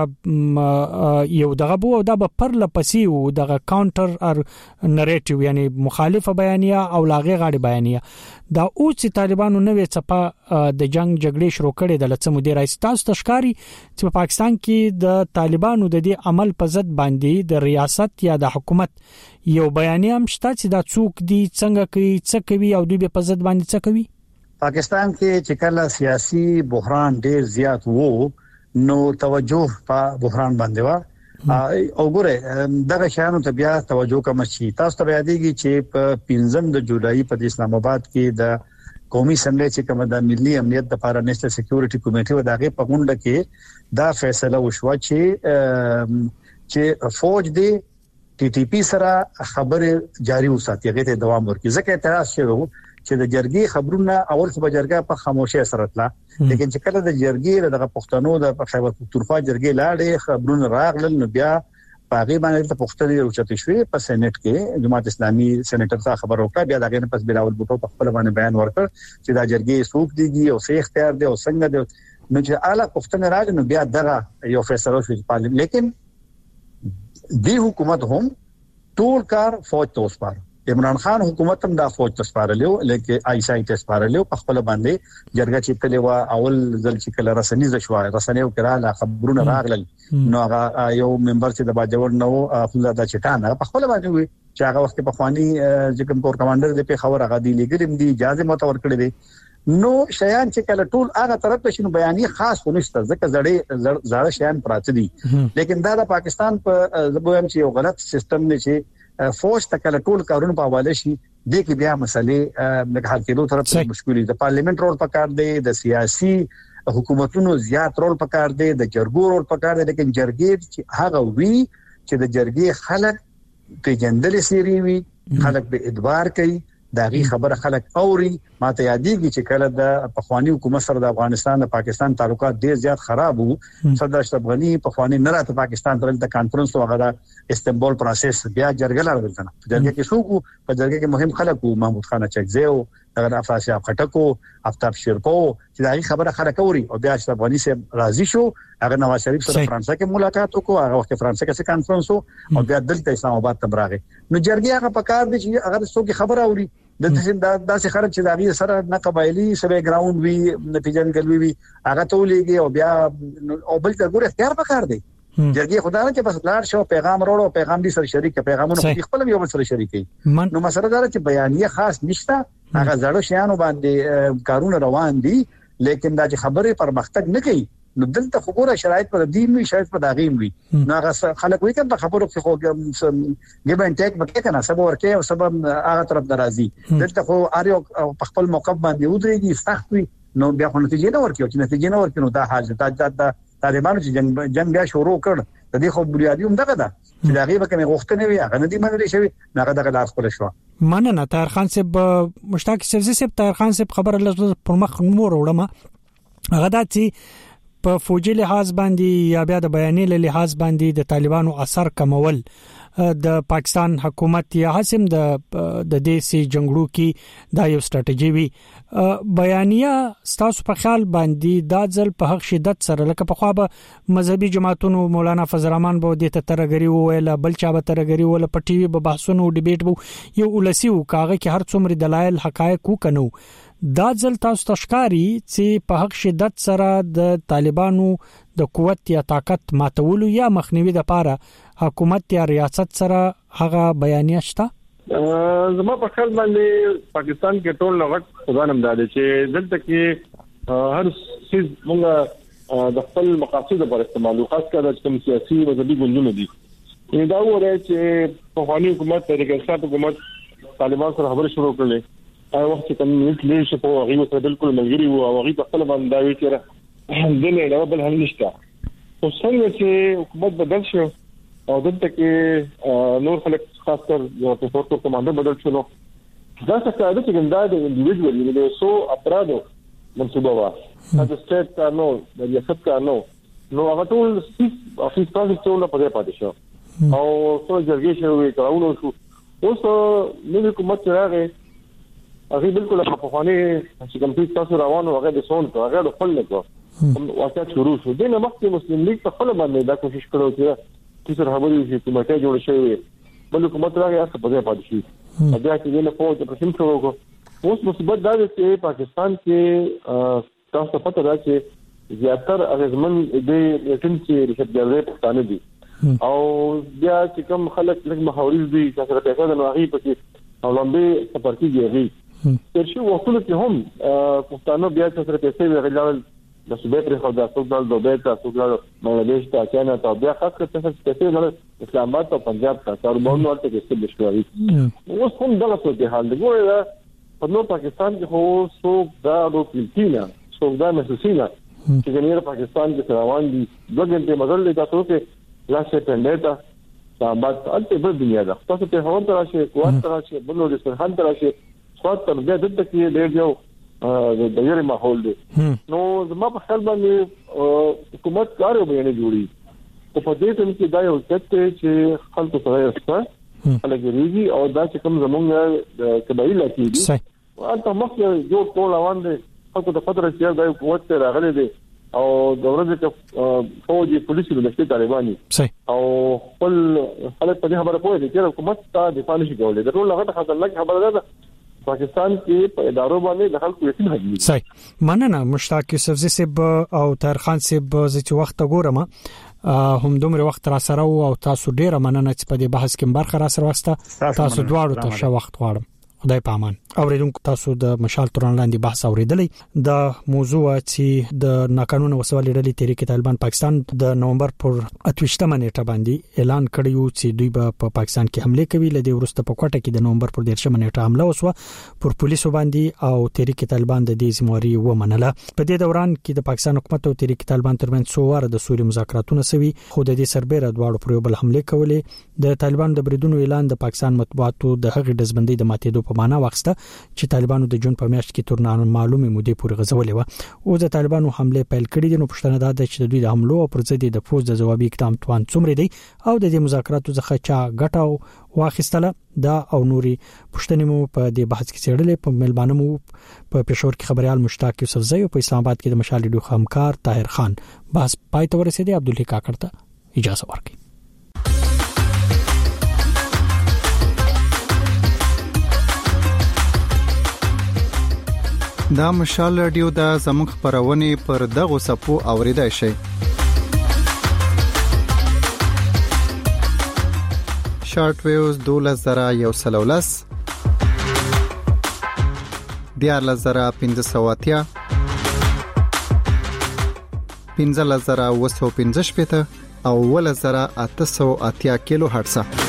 چې یو دغه بو او دا به پر لپسې او دغه کاونټر ار نریټیو یعنی مخالفه بیانیه او لاغه غاړي بیانیه دا او چې طالبانو نوې چپه د جنگ جګړې شروع کړي د لڅ مدیر ایستاس تشکاری چې په پاکستان کې د طالبانو د دې عمل په ضد باندې د ریاست یا د حکومت یو بیانیه هم شته چې دا څوک دي څنګه کوي څه کوي او دوی په ضد باندې څه کوي پاکستان کې چې کله سیاسي بحران ډیر زیات وو نو توجه په بحران باندې و او ګوره دغه شانو ته بیا توجه کوم شي تاسو ته یادېږي چې په 15 د جولای په اسلام آباد کې د قومي اسمبلی چې کوم د ملي امنیت لپاره نېشنل سکیورټي کمیټه و دغه په غونډه کې دا فیصله وشو چې فوج دی ټي ټي پی سره خبره جاری وساتي هغه ته دوام ورکړي ځکه اعتراض شوی چې د جرګي خبرونه اول خو جرګه په خاموشي سره تله لیکن چې کله د جرګي دغه پښتنو د خیبر پختونخوا جرګي لاړې خبرونه راغلل نو بیا باغی باندې د پښتني روچته شوې په سېنات کې جماعت اسلامي سېنیټر څخه خبر وکړه بیا دغه نه پس بلاول بوټو په خپل باندې بیان ورکړ چې دا جرګي سوق دیږي او څه اختیار دی او څنګه دی نو چې اعلی پښتنه راځي نو بیا دغه یو فیصله شوی پارلمان لیکن دی حکومت هم ټول کار فوج ته وسپاره عمران خان حکومت هم دا فوج ته سپارلیو لکه آیسای ته سپارلیو په خپل باندې جرګه چې کله وا اول ځل چې کله رسنیز شو رسنیو کړه خبرونه راغلل نو هغه یو ممبر چې د باجوړ نو خپل د چټان په خپل باندې وي چې هغه وخت په خواني چې کوم کور کمانډر د په خبر هغه دی لګریم دی اجازه متور کړی دی نو شیان چې کله ټول هغه طرف ته شنو بیانې خاص ونشته ځکه زړه شیان پراته دي لیکن دا د پاکستان په زبویم چې یو غلط سیستم نه چې فوج تکله ټول کارونه په حواله شي د کې بیا مسلې د حل کېدو طرف ته مشکل دي د پارلیمنت رول پکار دی د سیاسي حکومتونو زیات رول پکار دی د جرګو رول پکار دی لیکن جرګې چې هغه وی چې د جرګې خلک په جندل سيري وي خلک به ادبار کوي داغي خبره خلک اوري ماته یادېږي چې کله د پخوانی حکومت سره د افغانستان د پاکستان تعلقات ډیر زیات خراب وو صدر اشرف غنی پخوانی نه راته پاکستان تر د کانفرنس وغیرہ استنبول پروسس بیا جرګه لرل کنه جرګه کې څوک په جرګه کې مهم خلک وو محمود خان چکزیو دغه افاسي خټکو افتاب شیرپو چې داغي خبره خلک اوري او بیا اشرف غنی سره راضي شو هغه نواز شریف سره فرانسې کې ملاقات وکړو هغه وخت فرانسې کې کانفرنس او بیا دلته اسلام آباد ته راغی نو جرګه هغه پکار دي چې هغه څوک خبره اوري د داسې خلک چې داغي سره نه قبایلی سره ګراوند وی نتیجن کلوي وی هغه ټولېږي او بیا او بل ته ګور اختیار پکار دی جرګه خدای نه چې بس لار شو پیغام وروړو پیغام دي سره شریک پیغامونه خپل یو بل سره شریکي نو مسله دا چې بیانیه خاص نشته هغه زړه شیانو باندې کارونه روان دي لیکن دا چې خبره پر مختګ نه کوي نو دلته خبره شرایط پر دین وی شرایط پر داغیم وی نو هغه خلک وی کنه خبرو کې خو ګیب ان ټیک وکړي کنه سبا ورکه او سبا هغه طرف ناراضي دلته خو اړیو په خپل موقف باندې ودرېږي سخت وي نو بیا خو نتیجه نه ورکیو چې نتیجه نه ورکینو دا حال دا طالبانو چې جنگ بیا شروع کړ د دې خو بنیادی هم دغه ده چې دا غیبه کوم غوښتنه وي هغه نه دی منل شوی هغه دغه لاس خپل شو مننه طاهرخان صاحب مشتاق صاحب طاهرخان صاحب خبر الله پر مخ نور وړم هغه دا چې په فوجي لحاظ باندې یا بیا د بیانې له لحاظ باندې د طالبانو اثر کمول د پاکستان حکومت یا حسم د دې سي جنگړو کې دا یو ستراتیژي وي بیانیه ستاسو په خیال باندې دا ځل په حق شدت سره لکه په خوا به مذهبي جماعتونو مولانا فضل الرحمن به د ترګری ویل بل چا به ترګری ویل په ټي وي به بحثونه او ډیبیټ وو یو ولسی او کاغه کې هر څومره دلایل حقایق وکنو دا ځل تاسو تشکاری چې په حق شدت سره د طالبانو د قوت یا طاقت ماتولو یا مخنیوي د لپاره حکومت یا ریاست سره هغه بیانیه شته زما په خیال باندې پاکستان کې ټول لغت خدای نمدار چې دلته کې هر څه موږ د خپل مقاصد لپاره استعمالو خاص کر د سیاسي او مذهبي ګوندونو دي دا وره چې په خواني حکومت طریقې سره حکومت طالبان سره خبرې شروع کړلې هغه وخت چې کوم لیش په هغه سره بالکل ملګری وو او هغه په خپل باندې دا وی چې دنه له بل هل نشته او څنګه چې حکومت بدل شو او دلته کې نور خلک خاص کر یو ټوټو کمانډر بدل شو دا څه کار دی چې دا د انډیویډوال د سو افرادو منصوبه وا دا سټیټ کا نو د ریاست کا نو هغه ټول افیس پروسس ټول په دې پاتې شو او څو جرګې شوې کراونه شو اوس نو حکومت راغی هغه بالکل په خواني چې کوم څه تاسو روانو هغه د سون ته هغه خپل نه کو واقعا شروع شو دنه مخکې مسلم لیگ په خپل باندې دا کوشش کړو چې سره خبرې چې حکومت جوړ شوی بل حکومت راغی هغه په ځای پاتې شي بیا چې نه فوج په سیم شروع کو اوس مصیبت دا ده چې پاکستان کې تاسو پته ده چې زیاتره اغیزمن د ټیم چې رشدګرۍ پښتانه دي او بیا چې کوم خلک لږ محاوري دي چې سره پیسې د نوغي پکې او لمبي سپارتي دی ترشي وصول کې هم پښتانه بیا چې سره پیسې وغیرل د صوبې پر خو د سودال دوبه ته سودال بنگلاديش ته چاینا ته بیا خاص کر پیسې نه اسلام آباد او پنجاب ته کاروبار ورته کې څه مشکلې اوس هم دغه څه حال دی ګوره په نو پاکستان کې هو سو دا د فلپینا سو دا مسوسینا چې ګنیر پاکستان کې روان دي دغه ته مدل تاسو کې لاشه پندتا سامبات الته په دنیا ده تاسو ته هون تراشه قوت تراشه بلو د سرحد تراشه خاص تر دې دلته کې ډېر یو د یاري ماحول دی نو زما په خیال باندې حکومت کار به نه جوړي او په دې ټیم کې دا یو څه چې خلکو سره یې الګریږي او دا چې کوم زمونږ قبایل کې دي او تاسو مخکې جوړ کول روان دي خلکو د فتره چې دا قوت راغلي دي او د ورځې فوجي پولیسو د نشته طالباني او خپل خلک په دې خبره پوهې دي چې حکومت ته دفاع نشي کولای د ټول هغه خطرناک خبره ده پاکستان کې په ادارو باندې د خلکو یقین هږي صحیح مننه مشتاق یوسفزی صاحب او طاهر خان صاحب چې وخت ګورم هم دومره وخت را سره او تاسو ډیره مننه چې په دې بحث کې برخه را سره واسطه تاسو دواړو ته ښه وخت غواړم خدای پامان اوریدونکو تاسو د مشال توران لاندې بحث اوریدلې د موضوع چې د ناقانونه وسوالې ډلې تحریک طالبان پاکستان د نومبر پر 28 نیټه باندې اعلان کړیو چې دوی په پاکستان کې حمله کوي لدی ورسته په کوټه کې د نومبر پر 13 نیټه حمله وسوه پر پولیسو باندې او تحریک طالبان د دې ذمہواری ومنله په دې دوران کې د پاکستان حکومت او تحریک طالبان ترمنځ څو واره د سولې مذاکراتونه شوي خو د دې سربېره دواړو پر یو بل حمله کولې د طالبان د بریدونو اعلان د پاکستان مطبوعاتو د هغې دزبندۍ د ماتېدو په معنا واخسته چې طالبانو د جون په میاشت کې تر معلومه مودې پورې غزولې و او د طالبانو حمله پیل کړې دي نو پښتنه ده چې د دوی د حملو او پر ضد د فوج د جوابي اقدام توان څومره دی او د دې مذاکراتو څخه چا ګټه واخیستله دا او نوري پښتنې مو په دې بحث کې چیرلې په ملبانه مو په پېښور کې خبريال مشتاق یوسفزی او په اسلام آباد کې د مشال ډیو همکار طاهر خان بحث پای ته ورسېدي عبدالله کاکړ ته اجازه ورکړي دا مشال رادیو د زموږ خبرونه پر دغه سپو اوریدای شي شارټ ویوز 2113 14580 15015 او 1880 کیلو هرتز